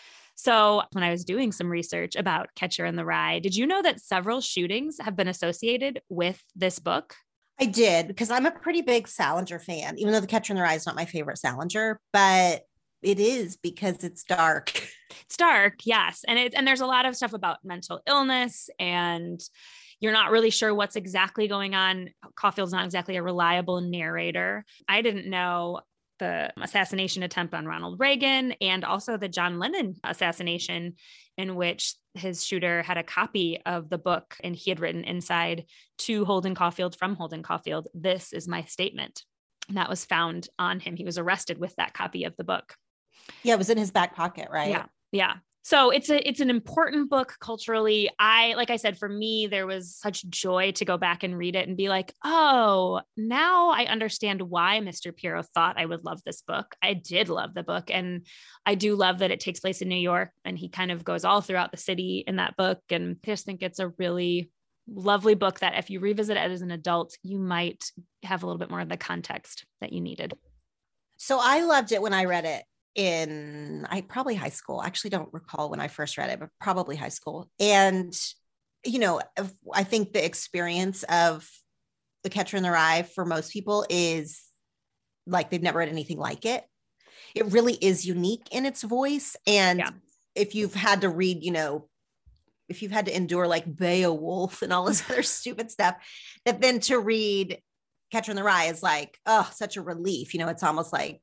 So when I was doing some research about Catcher in the Rye, did you know that several shootings have been associated with this book? I did, because I'm a pretty big Salinger fan, even though The Catcher in the Rye is not my favorite Salinger, but it is because it's dark. It's dark, yes. And there's a lot of stuff about mental illness, and you're not really sure what's exactly going on. Caulfield's not exactly a reliable narrator. I didn't know the assassination attempt on Ronald Reagan and also the John Lennon assassination, in which his shooter had a copy of the book, and he had written inside, to Holden Caulfield from Holden Caulfield, "This is my statement." And that was found on him. He was arrested with that copy of the book. Yeah, it was in his back pocket, right? Yeah. Yeah. So it's an important book culturally. Like I said, for me, there was such joy to go back and read it and be like, oh, now I understand why Mr. Pirro thought I would love this book. I did love the book. And I do love that it takes place in New York, and he kind of goes all throughout the city in that book. And I just think it's a really lovely book that if you revisit it as an adult, you might have a little bit more of the context that you needed. So I loved it when I read it probably high school. I actually don't recall when I first read it, but probably high school. And, I think the experience of The Catcher in the Rye for most people is like, they've never read anything like it. It really is unique in its voice. And if you've had to read, if you've had to endure like Beowulf and all this other stupid stuff, that then to read Catcher in the Rye is like, oh, such a relief. It's almost like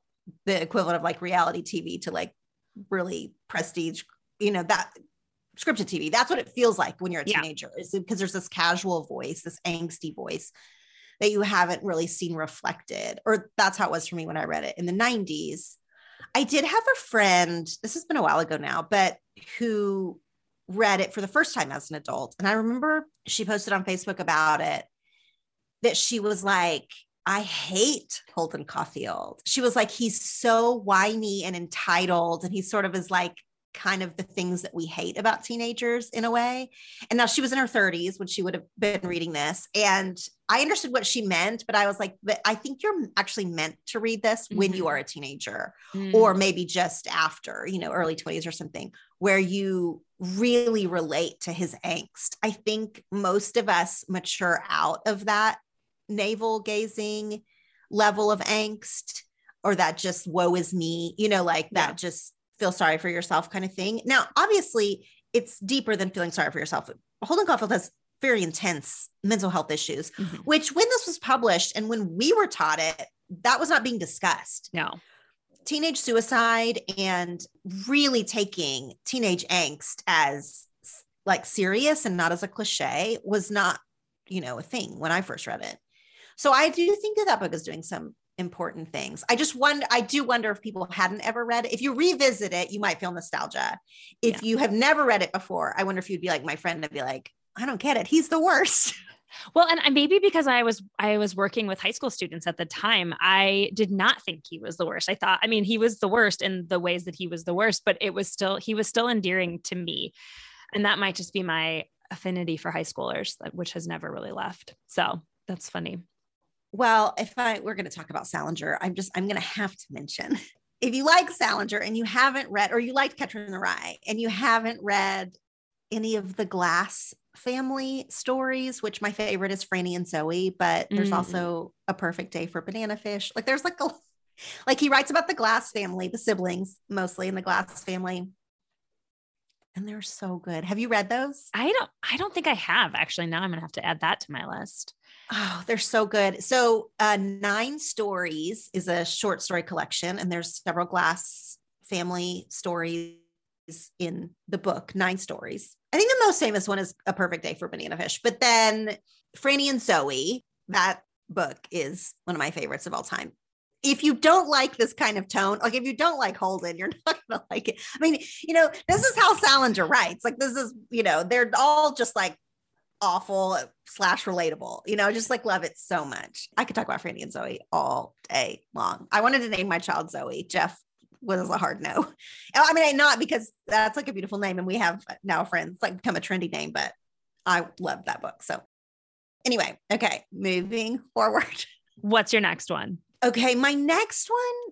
the equivalent of like reality TV to like really prestige, that scripted TV. That's what it feels like when you're a teenager, is because there's this casual voice, this angsty voice that you haven't really seen reflected, or that's how it was for me when I read it in the 90s. I did have a friend, this has been a while ago now, but who read it for the first time as an adult. And I remember she posted on Facebook about it, that she was like, I hate Holden Caulfield. She was like, he's so whiny and entitled. And he sort of is like kind of the things that we hate about teenagers in a way. And now she was in her 30s when she would have been reading this. And I understood what she meant, but I was like, but I think you're actually meant to read this when you are a teenager, or maybe just after, early 20s or something, where you really relate to his angst. I think most of us mature out of that navel gazing level of angst, or that just woe is me, that just feel sorry for yourself kind of thing. Now, obviously it's deeper than feeling sorry for yourself. Holden Caulfield has very intense mental health issues, which when this was published and when we were taught it, that was not being discussed. No. Teenage suicide and really taking teenage angst as like serious and not as a cliche was not, a thing when I first read it. So I do think that book is doing some important things. I do wonder if people hadn't ever read it. If you revisit it, you might feel nostalgia. If you have never read it before, I wonder if you'd be like my friend and be like, I don't get it. He's the worst. Well, and maybe because I was working with high school students at the time, I did not think he was the worst. I thought, he was the worst in the ways that he was the worst, but he was still endearing to me. And that might just be my affinity for high schoolers, which has never really left. So that's funny. Well, we're going to talk about Salinger, I'm going to have to mention, if you like Salinger and you haven't read, or you liked Catcher in the Rye and you haven't read any of the Glass family stories, which my favorite is Franny and Zoe, but there's also A Perfect Day for Banana Fish. Like there's like he writes about the Glass family, the siblings mostly in the Glass family. And they're so good. Have you read those? I don't think I have actually. Now I'm going to have to add that to my list. Oh, they're so good. So 9 Stories is a short story collection, and there's several Glass family stories in the book, 9 stories. I think the most famous one is A Perfect Day for Banana Fish, but then Franny and Zoe, that book is one of my favorites of all time. If you don't like this kind of tone, like if you don't like Holden, you're not going to like it. I mean, this is how Salinger writes. Like this is, they're all just like awful / relatable, just like love it so much. I could talk about Franny and Zoe all day long. I wanted to name my child Zoe. Jeff was a hard no. I mean, not because that's like a beautiful name and we have now friends, it's like become a trendy name, but I love that book. So anyway, okay, moving forward. What's your next one? Okay, my next one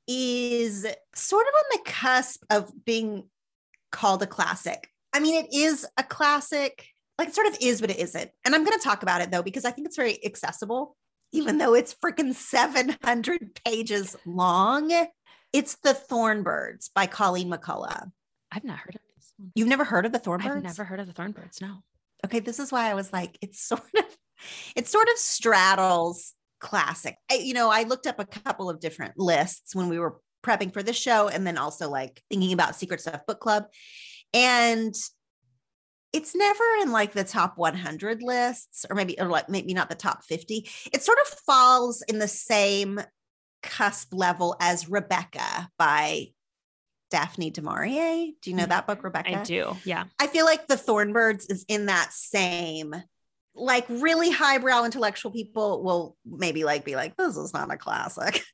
is sort of on the cusp of being called a classic. I mean, it is a classic, like it sort of is, but it isn't. And I'm going to talk about it though, because I think it's very accessible, even though it's freaking 700 pages long. It's The Thornbirds by Colleen McCullough. I've not heard of this one. You've never heard of The Thornbirds? I've never heard of The Thornbirds, no. Okay, this is why I was like, it sort of straddles classic. I looked up a couple of different lists when we were prepping for this show, and then also like thinking about Secret Stuff Book Club. And it's never in like the top 100 lists, or maybe not the top 50. It sort of falls in the same cusp level as Rebecca by Daphne du Maurier. Do you know that book, Rebecca? I do. Yeah. I feel like The Thornbirds is in that same, like really highbrow intellectual people will maybe like be like, this is not a classic,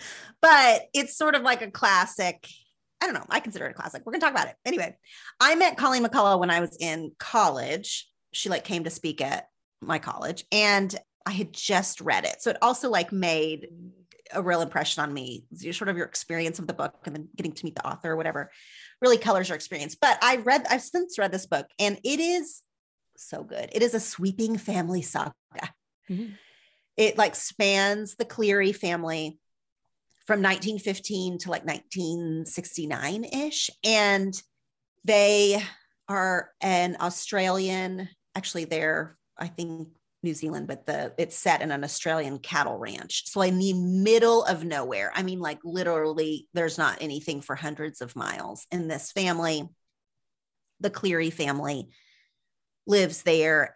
but it's sort of like a classic. I don't know. I consider it a classic. We're going to talk about it. Anyway, I met Colleen McCullough when I was in college. She like came to speak at my college and I had just read it. So it also like made a real impression on me. Sort of your experience of the book and then getting to meet the author or whatever really colors your experience. But I've since read this book and it is so good. It is a sweeping family saga. Mm-hmm. It like spans the Cleary family from 1915 to like 1969-ish. And they are an Australian, actually they're, I think New Zealand, but it's set in an Australian cattle ranch. So in the middle of nowhere, I mean, like literally there's not anything for hundreds of miles. And this family, the Cleary family, lives there,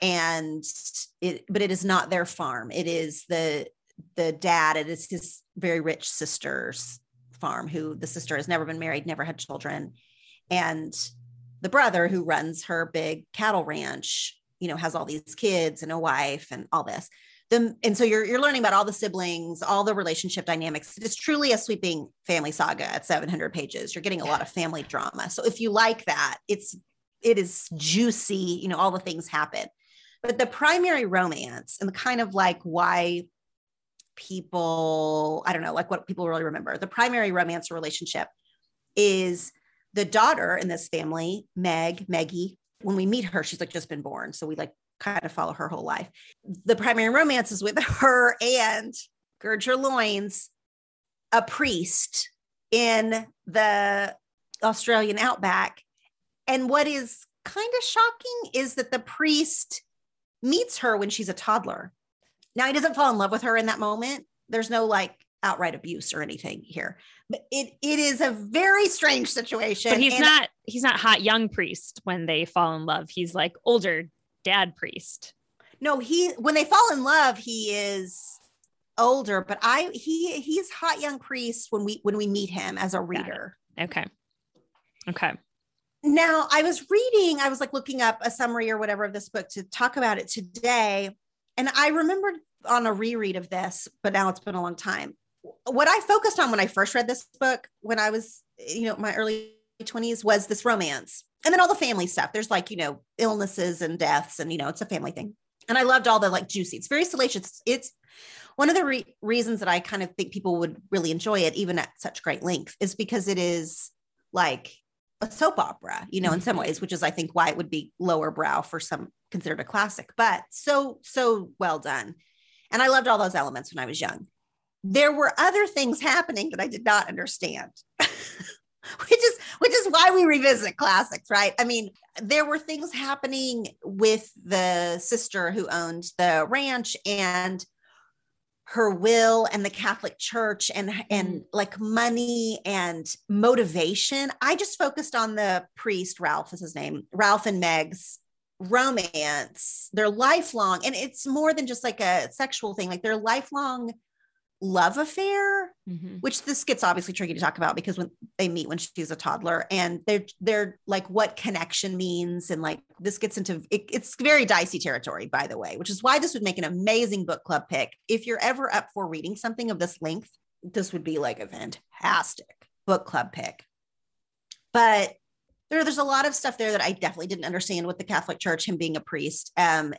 but it is not their farm. It is the dad. It is his very rich sister's farm, who the sister has never been married, never had children. And the brother who runs her big cattle ranch, has all these kids and a wife and all this. And so you're learning about all the siblings, all the relationship dynamics. It is truly a sweeping family saga at 700 pages. You're getting a lot of family drama. So if you like that, it is juicy, all the things happen. But the primary romance and the kind of like why people, I don't know, like what people really remember, the primary romance or relationship is the daughter in this family, Maggie. When we meet her, she's like just been born. So we like kind of follow her whole life. The primary romance is with her and gird your loins, a priest in the Australian outback. And what is kind of shocking is that the priest meets her when she's a toddler. Now, he doesn't fall in love with her in that moment. There's no like outright abuse or anything here, but it is a very strange situation. But he's not hot young priest when they fall in love. He's like older dad priest. No, when they fall in love, he is older, but he's hot young priest when we meet him as a reader. Okay. Now I was like looking up a summary or whatever of this book to talk about it today. And I remembered on a reread of this, but now it's been a long time. What I focused on when I first read this book, when I was, my early 20s, was this romance. And then all the family stuff. There's like, illnesses and deaths and, it's a family thing. And I loved all the like juicy, it's very salacious. It's one of the reasons that I kind of think people would really enjoy it, even at such great length, is because it is like a soap opera, in some ways, which is, I think, why it would be lower brow for some considered a classic, but so well done. And I loved all those elements when I was young. There were other things happening that I did not understand, which is why we revisit classics, right? I mean, there were things happening with the sister who owned the ranch and her will and the Catholic Church and like money and motivation. I just focused on the priest, Ralph is his name, Ralph and Meg's romance, their lifelong, and it's more than just like a sexual thing, like their lifelong love affair, which this gets obviously tricky to talk about because when they meet when she's a toddler and they're like what connection means. And like, this gets into, it's very dicey territory, by the way, which is why this would make an amazing book club pick. If you're ever up for reading something of this length, this would be like a fantastic book club pick. But there's a lot of stuff there that I definitely didn't understand with the Catholic Church, him being a priest, and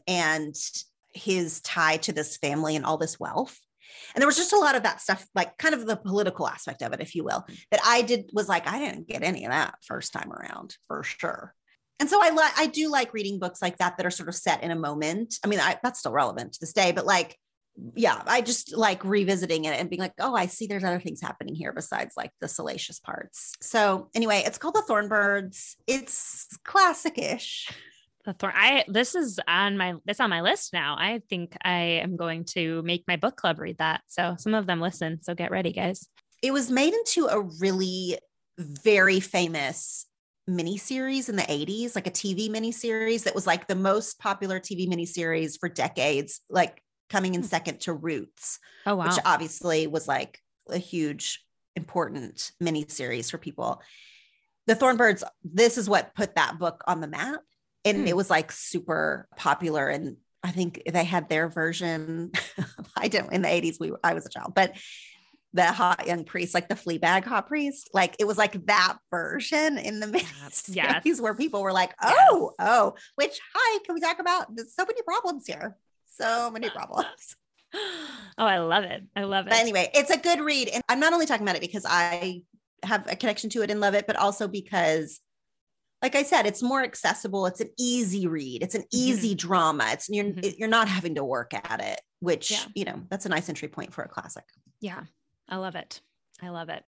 his tie to this family and all this wealth. And there was just a lot of that stuff, like kind of the political aspect of it, if you will, that I didn't get any of that first time around for sure. And so I do like reading books like that are sort of set in a moment. I mean, that's still relevant to this day, but like, yeah, I just like revisiting it and being like, oh, I see there's other things happening here besides like the salacious parts. So anyway, it's called The Thornbirds. It's classic-ish. This is on my list now. I think I am going to make my book club read that. So some of them listen. So get ready, guys. It was made into a really very famous miniseries in the 80s, like a TV miniseries that was like the most popular TV miniseries for decades, like coming in second to Roots. Oh, wow. Which obviously was like a huge, important miniseries for people. The Thornbirds, this is what put that book on the map. And it was like super popular. And I think they had their version. In the 80s, I was a child, but the hot young priest, like the Fleabag hot priest, like it was like that version in the miniseries where people were like, oh, which, hi, can we talk about, there's so many problems here. So many problems. Oh, I love it. But anyway, it's a good read. And I'm not only talking about it because I have a connection to it and love it, but also because, like I said, it's more accessible. It's an easy read. It's an easy drama. You're not having to work at it, which, that's a nice entry point for a classic. Yeah. I love it. I love it.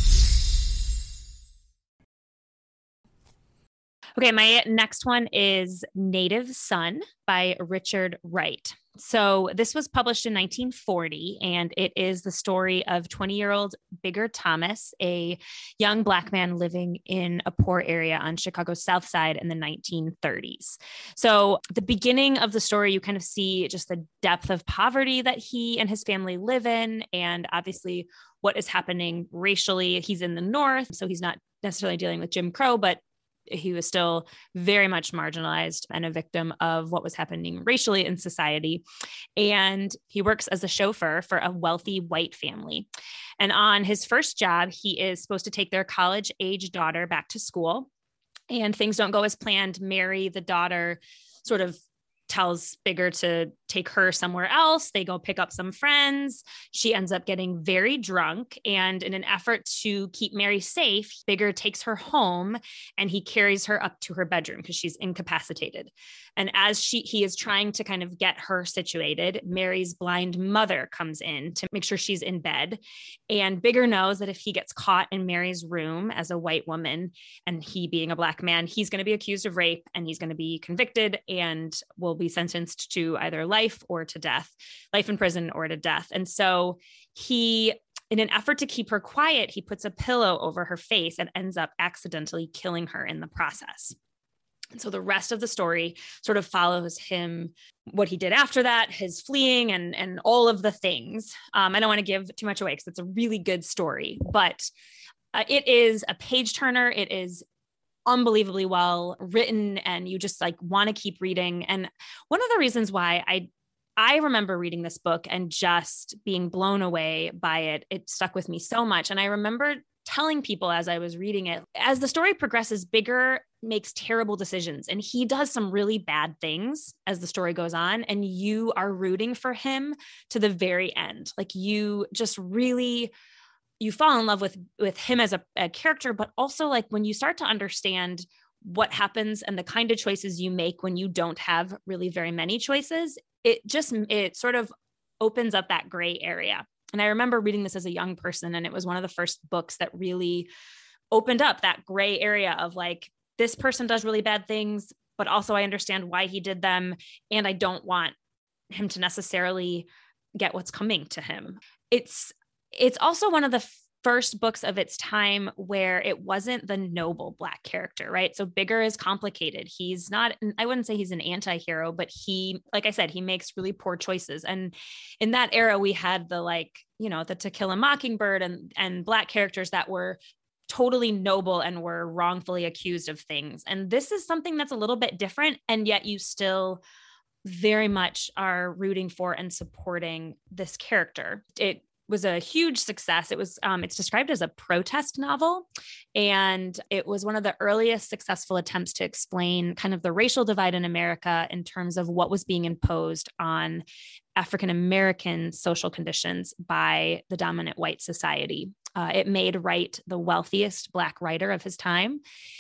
Okay. My next one is Native Son by Richard Wright. So this was published in 1940, and it is the story of 20-year-old Bigger Thomas, a young Black man living in a poor area on Chicago's South Side in the 1930s. So the beginning of the story, you kind of see just the depth of poverty that he and his family live in, and obviously what is happening racially. He's in the North, so he's not necessarily dealing with Jim Crow, but he was still very much marginalized and a victim of what was happening racially in society. And he works as a chauffeur for a wealthy white family. And on his first job, he is supposed to take their college-age daughter back to school. And things don't go as planned. Mary, the daughter, sort of tells Bigger to take her somewhere else. They go pick up some friends. She ends up getting very drunk. And in an effort to keep Mary safe, Bigger takes her home and he carries her up to her bedroom because she's incapacitated. And as he is trying to kind of get her situated, Mary's blind mother comes in to make sure she's in bed. And Bigger knows that if he gets caught in Mary's room as a white woman, and he being a Black man, he's going to be accused of rape and he's going to be convicted and will be sentenced to either life or to death, life in prison or to death. And so he, in an effort to keep her quiet, he puts a pillow over her face and ends up accidentally killing her in the process. And so the rest of the story sort of follows him, what he did after that, his fleeing and all of the things. I don't want to give too much away because it's a really good story, but it is a page turner. It is unbelievably well written and you just like want to keep reading. And one of the reasons why I remember reading this book and just being blown away by it, it stuck with me so much. And I remember telling people as I was reading it, as the story progresses, Bigger makes terrible decisions, and he does some really bad things as the story goes on, and you are rooting for him to the very end. Like you just really, you fall in love with him as a character, but also like when you start to understand what happens and the kind of choices you make when you don't have really very many choices, it sort of opens up that gray area. And I remember reading this as a young person, and it was one of the first books that really opened up that gray area of like, this person does really bad things, but also I understand why he did them. And I don't want him to necessarily get what's coming to him. It's also one of the first books of its time where it wasn't the noble Black character, right? So Bigger is complicated. He's not, I wouldn't say he's an anti-hero, but he, like I said, he makes really poor choices. And in that era, we had the like, the To Kill a Mockingbird and Black characters that were totally noble and were wrongfully accused of things. And this is something that's a little bit different. And yet you still very much are rooting for and supporting this character. It was a huge success. It was, it's described as a protest novel, and it was one of the earliest successful attempts to explain kind of the racial divide in America in terms of what was being imposed on African-American social conditions by the dominant white society. It made Wright the wealthiest Black writer of his time.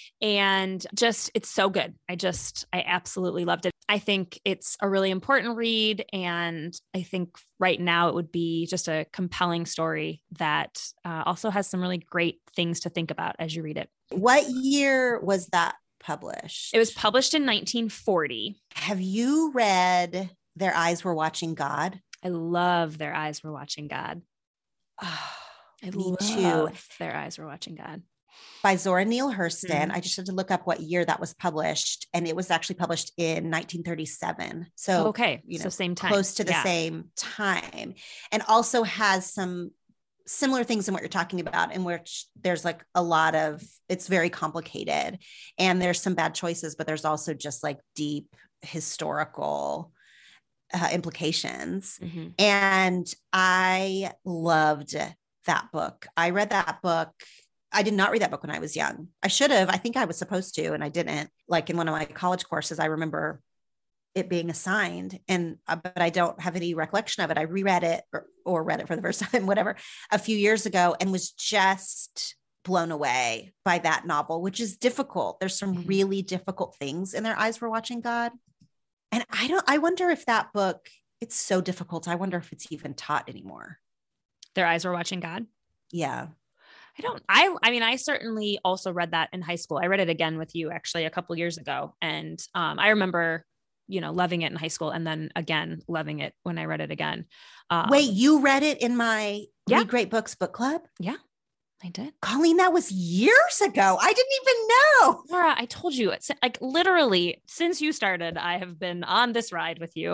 And just, it's so good. I absolutely loved it. I think it's a really important read. And I think right now it would be just a compelling story that also has some really great things to think about as you read it. What year was that published? It was published in 1940. Have you read Their Eyes Were Watching God? I love Their Eyes Were Watching God. Oh, Me too. Their Eyes Were Watching God. By Zora Neale Hurston. I just had to look up what year that was published, and it was actually published in 1937. So okay, so same time, close to the same time, and also has some similar things in what you're talking about, in which there's like a lot of, it's very complicated, and there's some bad choices, but there's also just like deep historical implications. Mm-hmm. And I loved that book. I read that book. I did not read that book when I was young. I should have. I think I was supposed to, and I didn't. Like in one of my college courses, I remember it being assigned, but I don't have any recollection of it. I reread it or read it for the first time, whatever, a few years ago, and was just blown away by that novel, which is difficult. There's some really difficult things in Their Eyes Were Watching God. And I wonder if that book, it's so difficult. I wonder if it's even taught anymore. Their Eyes Were Watching God. Yeah. I mean, I certainly also read that in high school. I read it again with you actually a couple years ago. And I remember, loving it in high school, and then again, loving it when I read it again. Wait, you read it in my Read Great Books book club? Yeah, I did. Colleen, that was years ago. I didn't even know. Laura, I told you, it's like literally since you started, I have been on this ride with you.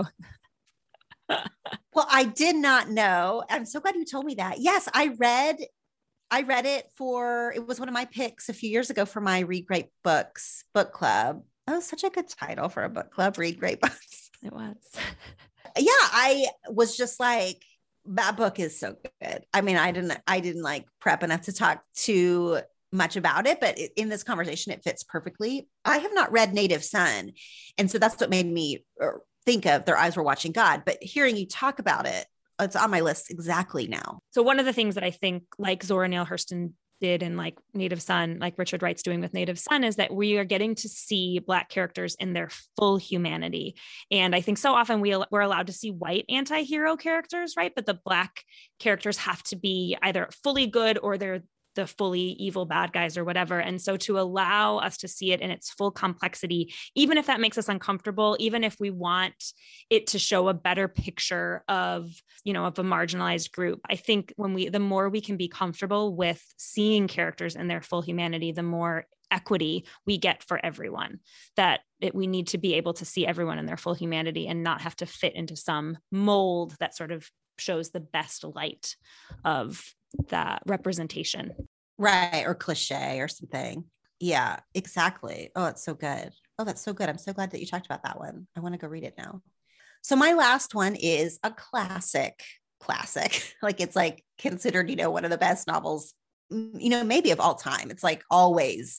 Well, I did not know. I'm so glad you told me that. Yes, I read it it was one of my picks a few years ago for my Read Great Books book club. That was such a good title for a book club, Read Great Books. It was. Yeah, I was just like, that book is so good. I mean, I didn't like prep enough to talk too much about it, but in this conversation, it fits perfectly. I have not read Native Son. And so that's what made me think of Their Eyes Were Watching God. But hearing you talk about it, it's on my list exactly now. So one of the things that I think like Zora Neale Hurston did in like Native Son, like Richard Wright's doing with Native Son, is that we are getting to see Black characters in their full humanity. And I think so often we're allowed to see white anti-hero characters, right? But the Black characters have to be either fully good or they're the fully evil bad guys or whatever. And so to allow us to see it in its full complexity, even if that makes us uncomfortable, even if we want it to show a better picture of a marginalized group, I think the more we can be comfortable with seeing characters in their full humanity, the more equity we get for everyone. We need to be able to see everyone in their full humanity and not have to fit into some mold that sort of shows the best light of that representation. Right. Or cliche or something. Yeah, exactly. Oh, it's so good. Oh, that's so good. I'm so glad that you talked about that one. I want to go read it now. So my last one is a classic. Like it's like considered, one of the best novels, maybe of all time. It's like always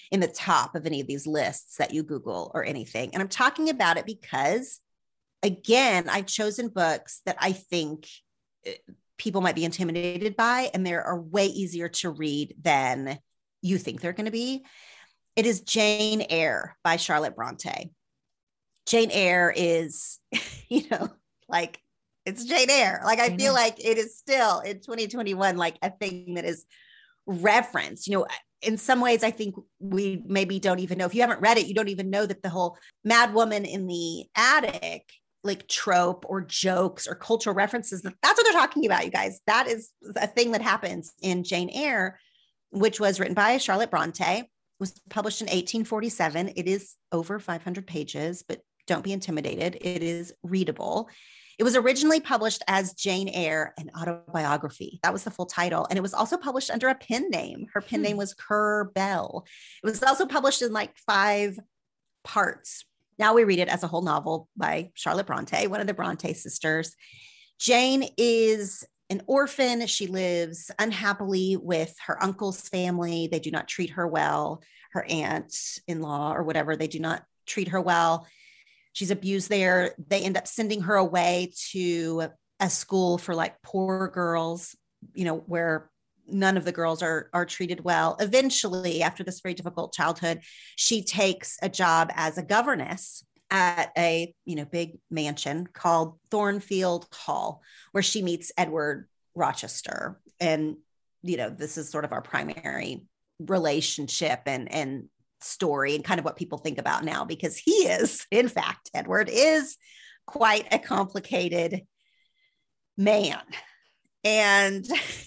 in the top of any of these lists that you Google or anything. And I'm talking about it because, again, I've chosen books that I think people might be intimidated by, and they are way easier to read than you think they're going to be. It is Jane Eyre by Charlotte Bronte. Jane Eyre is, like, it's Jane Eyre. Like, I feel like it is still in 2021, like a thing that is referenced. In some ways, I think we maybe don't even know. If you haven't read it, you don't even know that the whole mad woman in the attic, like, trope or jokes or cultural references, that's what they're talking about, you guys. That is a thing that happens in Jane Eyre, which was written by Charlotte Bronte, was published in 1847. It is over 500 pages, but don't be intimidated. It is readable. It was originally published as Jane Eyre, an autobiography. That was the full title. And it was also published under a pen name. Her pen name was Currer Bell. It was also published in like 5 parts. Now we read it as a whole novel by Charlotte Bronte, one of the Bronte sisters. Jane is an orphan. She lives unhappily with her uncle's family. They do not treat her well. Her aunt-in-law or whatever, they do not treat her well. She's abused there. They end up sending her away to a school for like poor girls, where none of the girls are treated well. Eventually, after this very difficult childhood, she takes a job as a governess at a, big mansion called Thornfield Hall, where she meets Edward Rochester. And, this is sort of our primary relationship and story and kind of what people think about now, because he is, in fact, Edward is quite a complicated man. And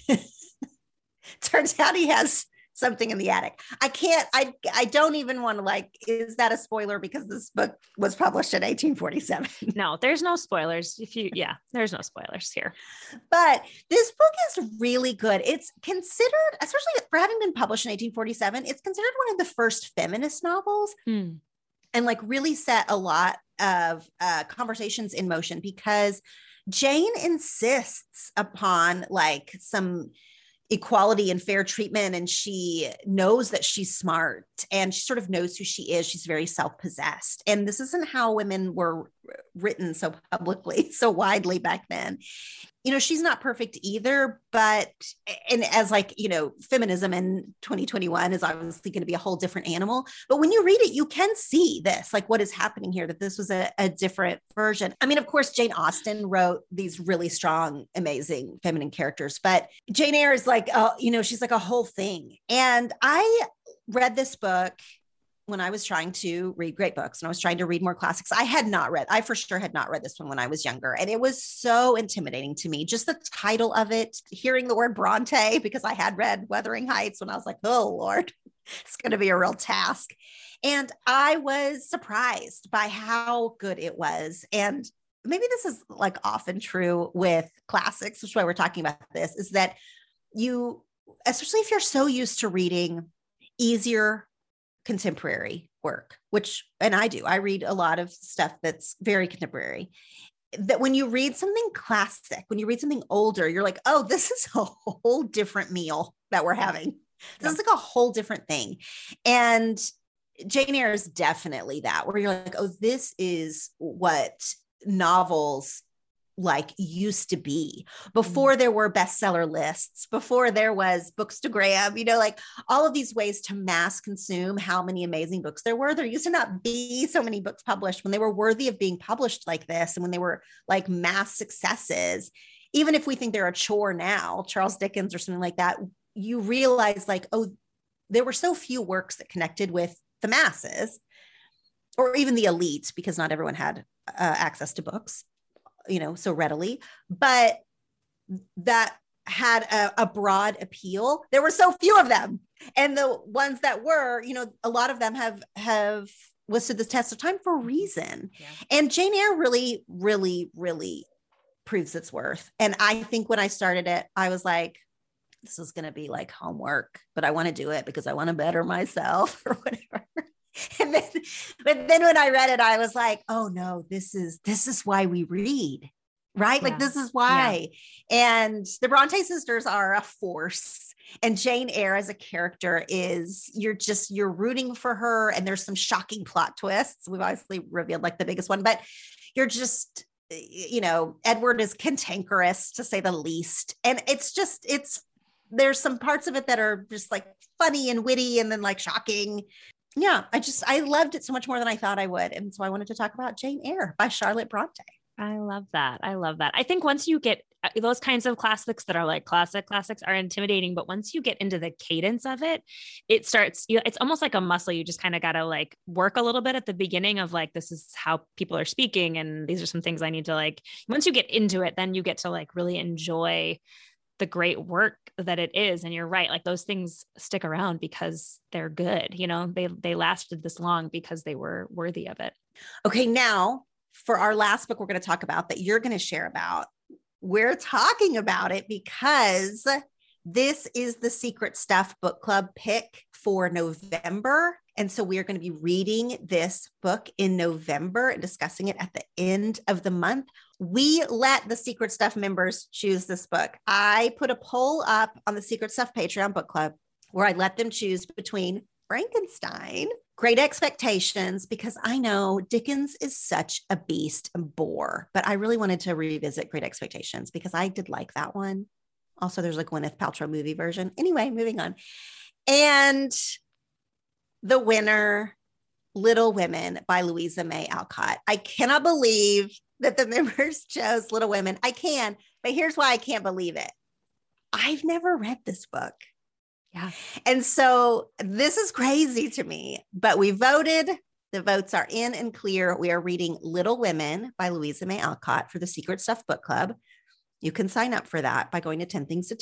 turns out he has something in the attic. I don't even want to is that a spoiler? Because this book was published in 1847. No, there's no spoilers. There's no spoilers here. But this book is really good. It's considered, especially for having been published in 1847, it's considered one of the first feminist novels and really set a lot of conversations in motion, because Jane insists upon some equality and fair treatment. And she knows that she's smart and she sort of knows who she is. She's very self-possessed. And this isn't how women were written so publicly, so widely back then. She's not perfect either, but, and as feminism in 2021 is obviously going to be a whole different animal. But when you read it, you can see this, what is happening here, that this was a different version. I mean, of course, Jane Austen wrote these really strong, amazing feminine characters, but Jane Eyre is she's like a whole thing. And I read this book when I was trying to read great books and I was trying to read more classics. I for sure had not read this one when I was younger. And it was so intimidating to me. Just the title of it, hearing the word Bronte, because I had read Wuthering Heights when I was like, oh Lord, it's going to be a real task. And I was surprised by how good it was. And maybe this is often true with classics, which is why we're talking about this, is that especially if you're so used to reading easier contemporary work, and I read a lot of stuff that's very contemporary, that when you read something classic, when you read something older, you're like, oh, this is a whole different meal that we're having. This is a whole different thing. And Jane Eyre is definitely that, where you're like, oh, this is what novels used to be before there were bestseller lists, before there was Bookstagram, all of these ways to mass consume how many amazing books there were. There used to not be so many books published when they were worthy of being published like this. And when they were mass successes, even if we think they're a chore now, Charles Dickens or something like that, you realize oh, there were so few works that connected with the masses or even the elite, because not everyone had access to books so readily, but that had a broad appeal. There were so few of them. And the ones that were, a lot of them have withstood the test of time for a reason. Yeah. And Jane Eyre really, really, really proves its worth. And I think when I started it, I was like, this is going to be homework, but I want to do it because I want to better myself or whatever. But then when I read it, I was like, oh no, this is why we read, right? Like Yeah. this is Yeah. why. And the Bronte sisters are a force. And Jane Eyre as a character is you're rooting for her. And there's some shocking plot twists. We've obviously revealed like the biggest one, but you're just, Edward is cantankerous to say the least. And there's some parts of it that are just like funny and witty and then like shocking. Yeah, I loved it so much more than I thought I would. And so I wanted to talk about Jane Eyre by Charlotte Bronte. I love that. I love that. I think once you get those kinds of classics that are like classics are intimidating, but once you get into the cadence of it, it starts, it's almost like a muscle. You just kind of got to like work a little bit at the beginning of like, this is how people are speaking. And these are some things I need to like, once you get into it, then you get to like really enjoy the great work that it is. And you're right. Like those things stick around because they're good. They lasted this long because they were worthy of it. Okay. Now for our last book, we're going to talk about that you're going to share about. We're talking about it because this is the Secret Stuff book club pick for November. And so we are going to be reading this book in November and discussing it at the end of the month. We let the Secret Stuff members choose this book. I put a poll up on the Secret Stuff Patreon book club where I let them choose between Frankenstein, Great Expectations, because I know Dickens is such a beast and bore, but I really wanted to revisit Great Expectations because I did like that one. Also, there's a Gwyneth Paltrow movie version. Anyway, moving on. And the winner, Little Women by Louisa May Alcott. I cannot believe that the members chose Little Women. I can, but here's why I can't believe it. I've never read this book. Yeah. And so this is crazy to me, but we voted. The votes are in and clear. We are reading Little Women by Louisa May Alcott for the Secret Stuff Book Club. You can sign up for that by going to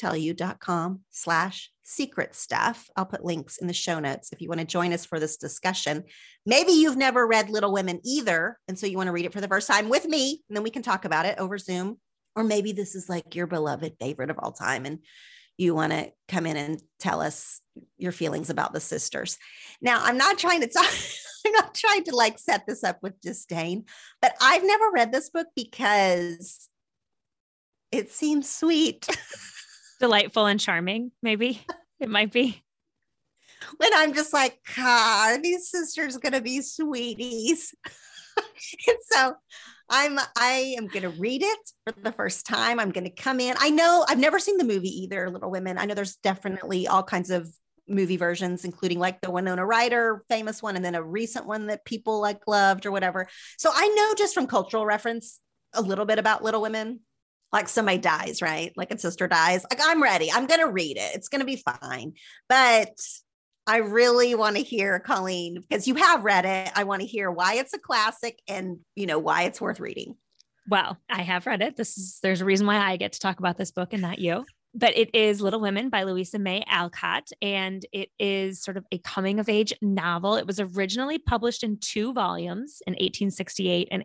10thingstotellyou.com/secret stuff. I'll put links in the show notes if you want to join us for this discussion. Maybe you've never read Little Women either, and so you want to read it for the first time with me, and then we can talk about it over Zoom. Or maybe this is like your beloved favorite of all time, and you want to come in and tell us your feelings about the sisters. Now, I'm not trying to like set this up with disdain, but I've never read this book because it seems sweet. Delightful and charming, maybe. It might be. When I'm just like, God, these sisters are going to be sweeties. And so I am going to read it for the first time. I'm going to come in. I know I've never seen the movie either, Little Women. I know there's definitely all kinds of movie versions, including like the Winona Ryder famous one, and then a recent one that people like loved or whatever. So I know just from cultural reference a little bit about Little Women. Like somebody dies, right? Like a sister dies. Like I'm ready. I'm going to read it. It's going to be fine. But I really want to hear, Colleen, because you have read it. I want to hear why it's a classic and, why it's worth reading. Well, I have read it. There's a reason why I get to talk about this book and not you. But it is Little Women by Louisa May Alcott, and it is sort of a coming of age novel. It was originally published in 2 volumes in 1868 and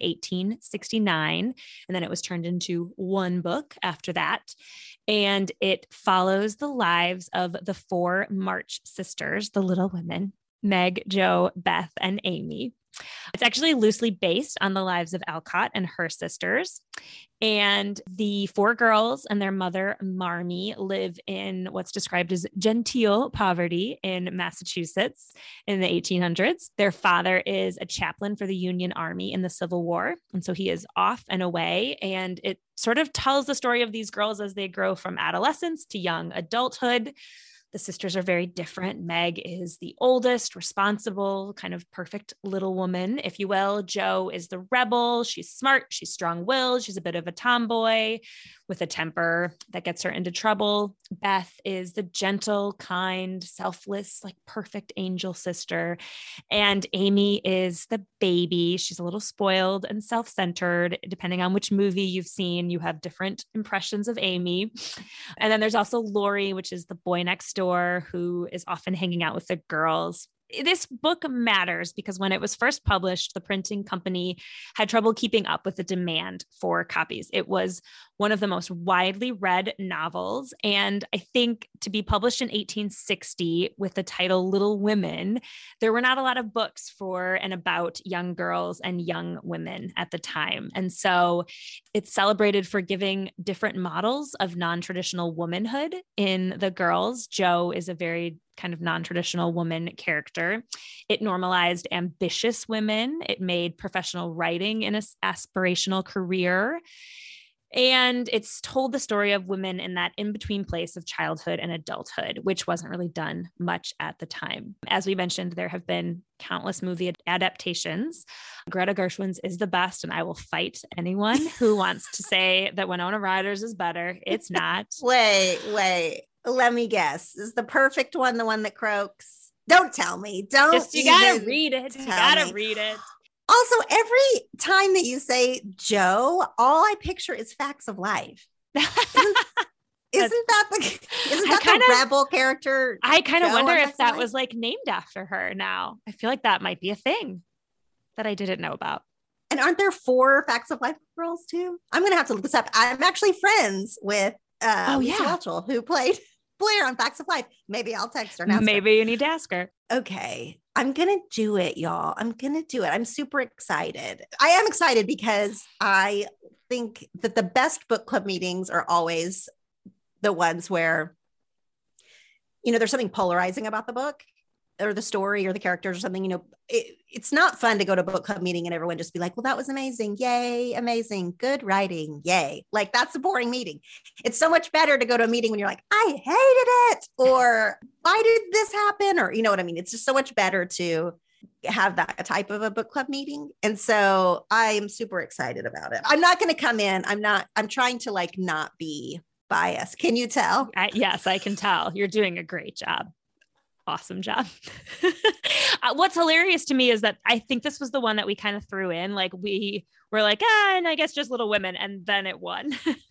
1869, and then it was turned into 1 book after that. And it follows the lives of the 4 March sisters, the Little Women, Meg, Jo, Beth, and Amy. It's actually loosely based on the lives of Alcott and her sisters. And the 4 girls and their mother, Marmee, live in what's described as genteel poverty in Massachusetts in the 1800s. Their father is a chaplain for the Union Army in the Civil War. And so he is off and away. And it sort of tells the story of these girls as they grow from adolescence to young adulthood. The sisters are very different. Meg is the oldest, responsible, kind of perfect little woman, if you will. Jo is the rebel. She's smart. She's strong-willed. She's a bit of a tomboy with a temper that gets her into trouble. Beth is the gentle, kind, selfless, like perfect angel sister. And Amy is the baby. She's a little spoiled and self-centered. Depending on which movie you've seen, you have different impressions of Amy. And then there's also Laurie, which is the boy next door who is often hanging out with the girls. this book matters because when it was first published, the printing company had trouble keeping up with the demand for copies. It was one of the most widely read novels. And I think to be published in 1860 with the title Little Women, there were not a lot of books for and about young girls and young women at the time. And so it's celebrated for giving different models of non-traditional womanhood in the girls. Jo is a very kind of non-traditional woman character. It normalized ambitious women. It made professional writing an aspirational career. And it's told the story of women in that in-between place of childhood and adulthood, which wasn't really done much at the time. As we mentioned, there have been countless movie adaptations. Greta Gerwig's is the best, and I will fight anyone who wants to say that Winona Ryder's is better. It's not. Wait. Let me guess. Is the perfect one the one that croaks? Don't tell me. You gotta read it. You gotta read it. Also, every time that you say Jo, all I picture is Facts of Life. Isn't that the rebel character? I kind of wonder if that was like named after her now. I feel like that might be a thing that I didn't know about. And aren't there 4 Facts of Life girls too? I'm going to have to look this up. I'm actually friends with Lisa Whelchel, who played Blair on Facts of Life. Maybe I'll text her now. Maybe you need to ask her. Okay. I'm going to do it, y'all. I'm going to do it. I'm super excited. I am excited because I think that the best book club meetings are always the ones where, there's something polarizing about the book or the story or the characters or something. It's not fun to go to a book club meeting and everyone just be like, well, that was amazing. Yay. Amazing. Good writing. Yay. Like, that's a boring meeting. It's so much better to go to a meeting when you're like, I hated it, or why did this happen? Or, you know what I mean? It's just so much better to have that type of a book club meeting. And so I am super excited about it. I'm not going to come in. I'm trying to like not be biased. Can you tell? Yes, I can tell. You're doing a great job. Awesome job. What's hilarious to me is that I think this was the one that we kind of threw in. Like, we were like, and I guess just Little Women. And then it won.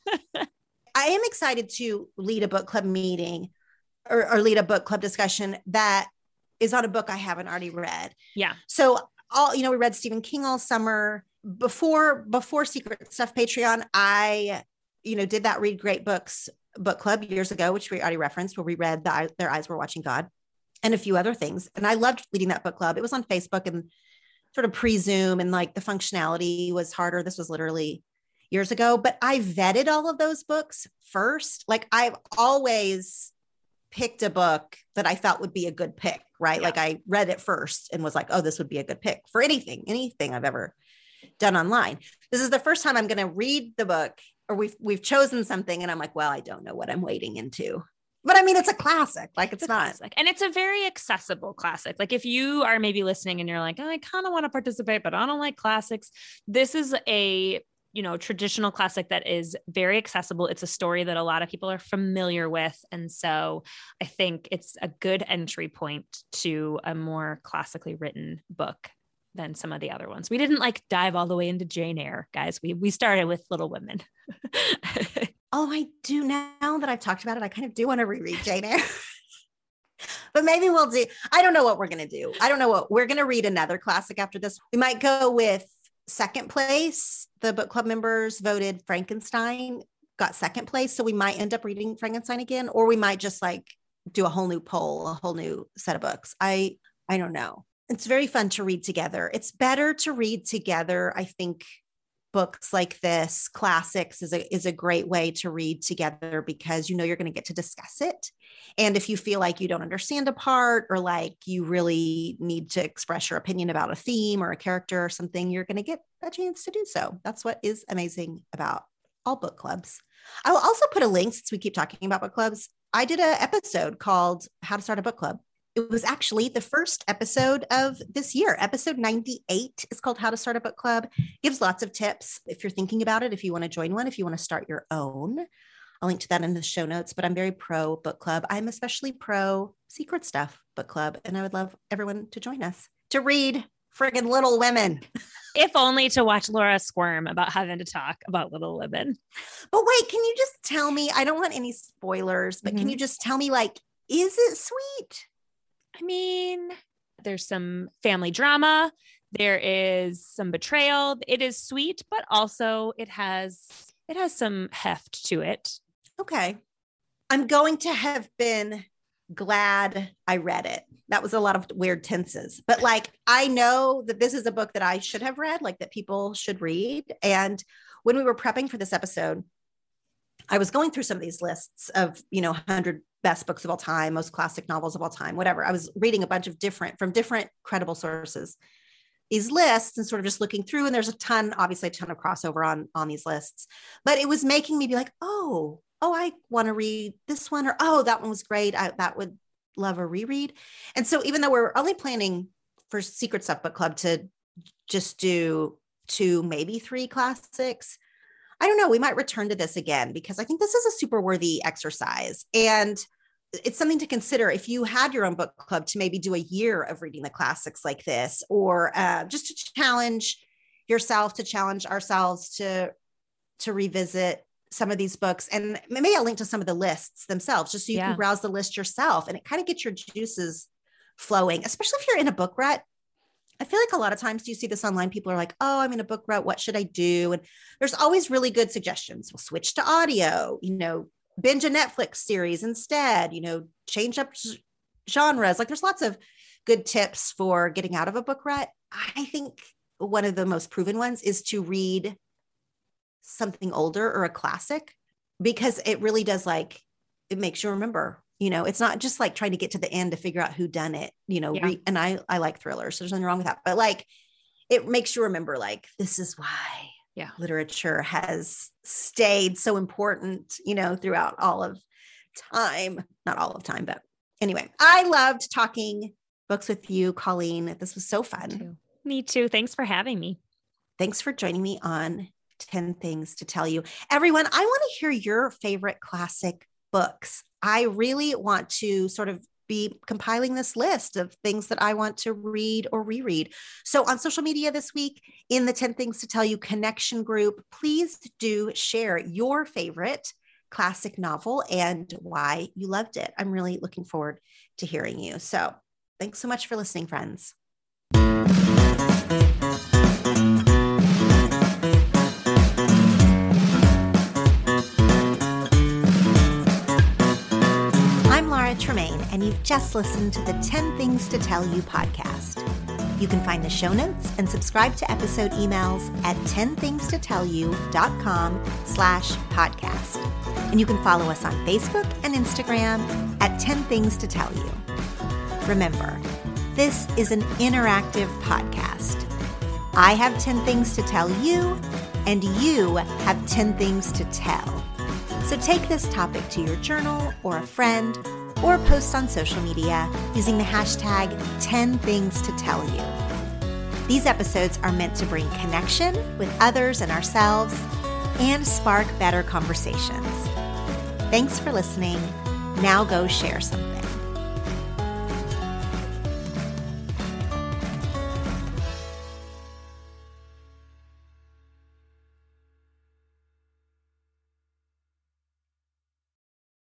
I am excited to lead a book club meeting or lead a book club discussion that is on a book I haven't already read. Yeah. So we read Stephen King all summer. Before Secret Stuff Patreon, I, did that Read Great Books book club years ago, which we already referenced, where we read Their Eyes Were Watching God and a few other things. And I loved leading that book club. It was on Facebook and sort of pre-Zoom, and like the functionality was harder. This was literally years ago, but I vetted all of those books first. Like, I've always picked a book that I thought would be a good pick, right? Yeah. Like, I read it first and was like, oh, this would be a good pick for anything I've ever done online. This is the first time I'm going to read the book, or we've chosen something and I'm like, well, I don't know what I'm wading into. But I mean, it's a classic. Like, it's not. Classic. And it's a very accessible classic. Like, if you are maybe listening and you're like, oh, I kind of want to participate, but I don't like classics. This is a, traditional classic that is very accessible. It's a story that a lot of people are familiar with. And so I think it's a good entry point to a more classically written book than some of the other ones. We didn't like dive all the way into Jane Eyre, guys. We started with Little Women. Oh, I do. Now that I've talked about it, I kind of do want to reread Jane Eyre. But maybe we'll do, I don't know what we're going to do. I don't know what we're going to read. Another classic after this. We might go with second place. The book club members voted Frankenstein, got second place. So we might end up reading Frankenstein again, or we might just like do a whole new poll, a whole new set of books. I don't know. It's very fun to read together. It's better to read together. I think books like this, classics, is a great way to read together because you're going to get to discuss it. And if you feel like you don't understand a part, or like you really need to express your opinion about a theme or a character or something, you're going to get a chance to do so. That's what is amazing about all book clubs. I will also put a link, since we keep talking about book clubs. I did an episode called How to Start a Book Club. It was actually the first episode of this year. Episode 98 is called How to Start a Book Club. Gives lots of tips if you're thinking about it, if you want to join one, if you want to start your own. I'll link to that in the show notes, but I'm very pro book club. I'm especially pro Secret Stuff book club, and I would love everyone to join us to read friggin' Little Women. If only to watch Laura squirm about having to talk about Little Women. But wait, can you just tell me, I don't want any spoilers, but can you just tell me, like, is it sweet? I mean, There's some family drama. There is some betrayal. It is sweet, but also it has some heft to it. Okay. I'm going to have been glad I read it. That was a lot of weird tenses, but like, I know that this is a book that I should have read, like that people should read. And when we were prepping for this episode, I was going through some of these lists of, 100 best books of all time, most classic novels of all time, whatever. I was reading a bunch of from different credible sources, these lists, and sort of just looking through, and there's obviously a ton of crossover on these lists, but it was making me be like, oh, I want to read this one, or, oh, that one was great. That would love a reread. And so even though we're only planning for Secret Stuff Book Club to just do 2, maybe 3 classics, I don't know, we might return to this again, because I think this is a super worthy exercise. And it's something to consider if you had your own book club, to maybe do a year of reading the classics like this, or just to challenge yourself, to challenge ourselves to revisit some of these books. And maybe I'll link to some of the lists themselves, just so you can browse the list yourself, and it kind of gets your juices flowing, especially if you're in a book rut. I feel like a lot of times you see this online, people are like, oh, I'm in a book rut, what should I do? And there's always really good suggestions. We'll switch to audio, binge a Netflix series instead, change up genres. Like, there's lots of good tips for getting out of a book rut. I think one of the most proven ones is to read something older or a classic, because it really does, like, it makes you remember, it's not just like trying to get to the end to figure out who done it, and I like thrillers, so there's nothing wrong with that, but like, it makes you remember, like, this is why literature has stayed so important, throughout all of time, not all of time, but anyway, I loved talking books with you, Colleen. This was so fun. Me too. Thanks for having me. Thanks for joining me on 10 Things to Tell You. Everyone, I want to hear your favorite classic books. I really want to sort of be compiling this list of things that I want to read or reread. So on social media this week, in the 10 Things to Tell You connection group, please do share your favorite classic novel and why you loved it. I'm really looking forward to hearing you. So thanks so much for listening, friends. Tremaine, and you've just listened to the 10 Things to Tell You podcast. You can find the show notes and subscribe to episode emails at 10thingstotellyou.com/podcast. And you can follow us on Facebook and Instagram at 10 Things to Tell You. Remember, this is an interactive podcast. I have 10 things to tell you, and you have 10 things to tell. So take this topic to your journal or a friend, or post on social media using the hashtag 10 Things to Tell You. These episodes are meant to bring connection with others and ourselves and spark better conversations. Thanks for listening. Now go share something.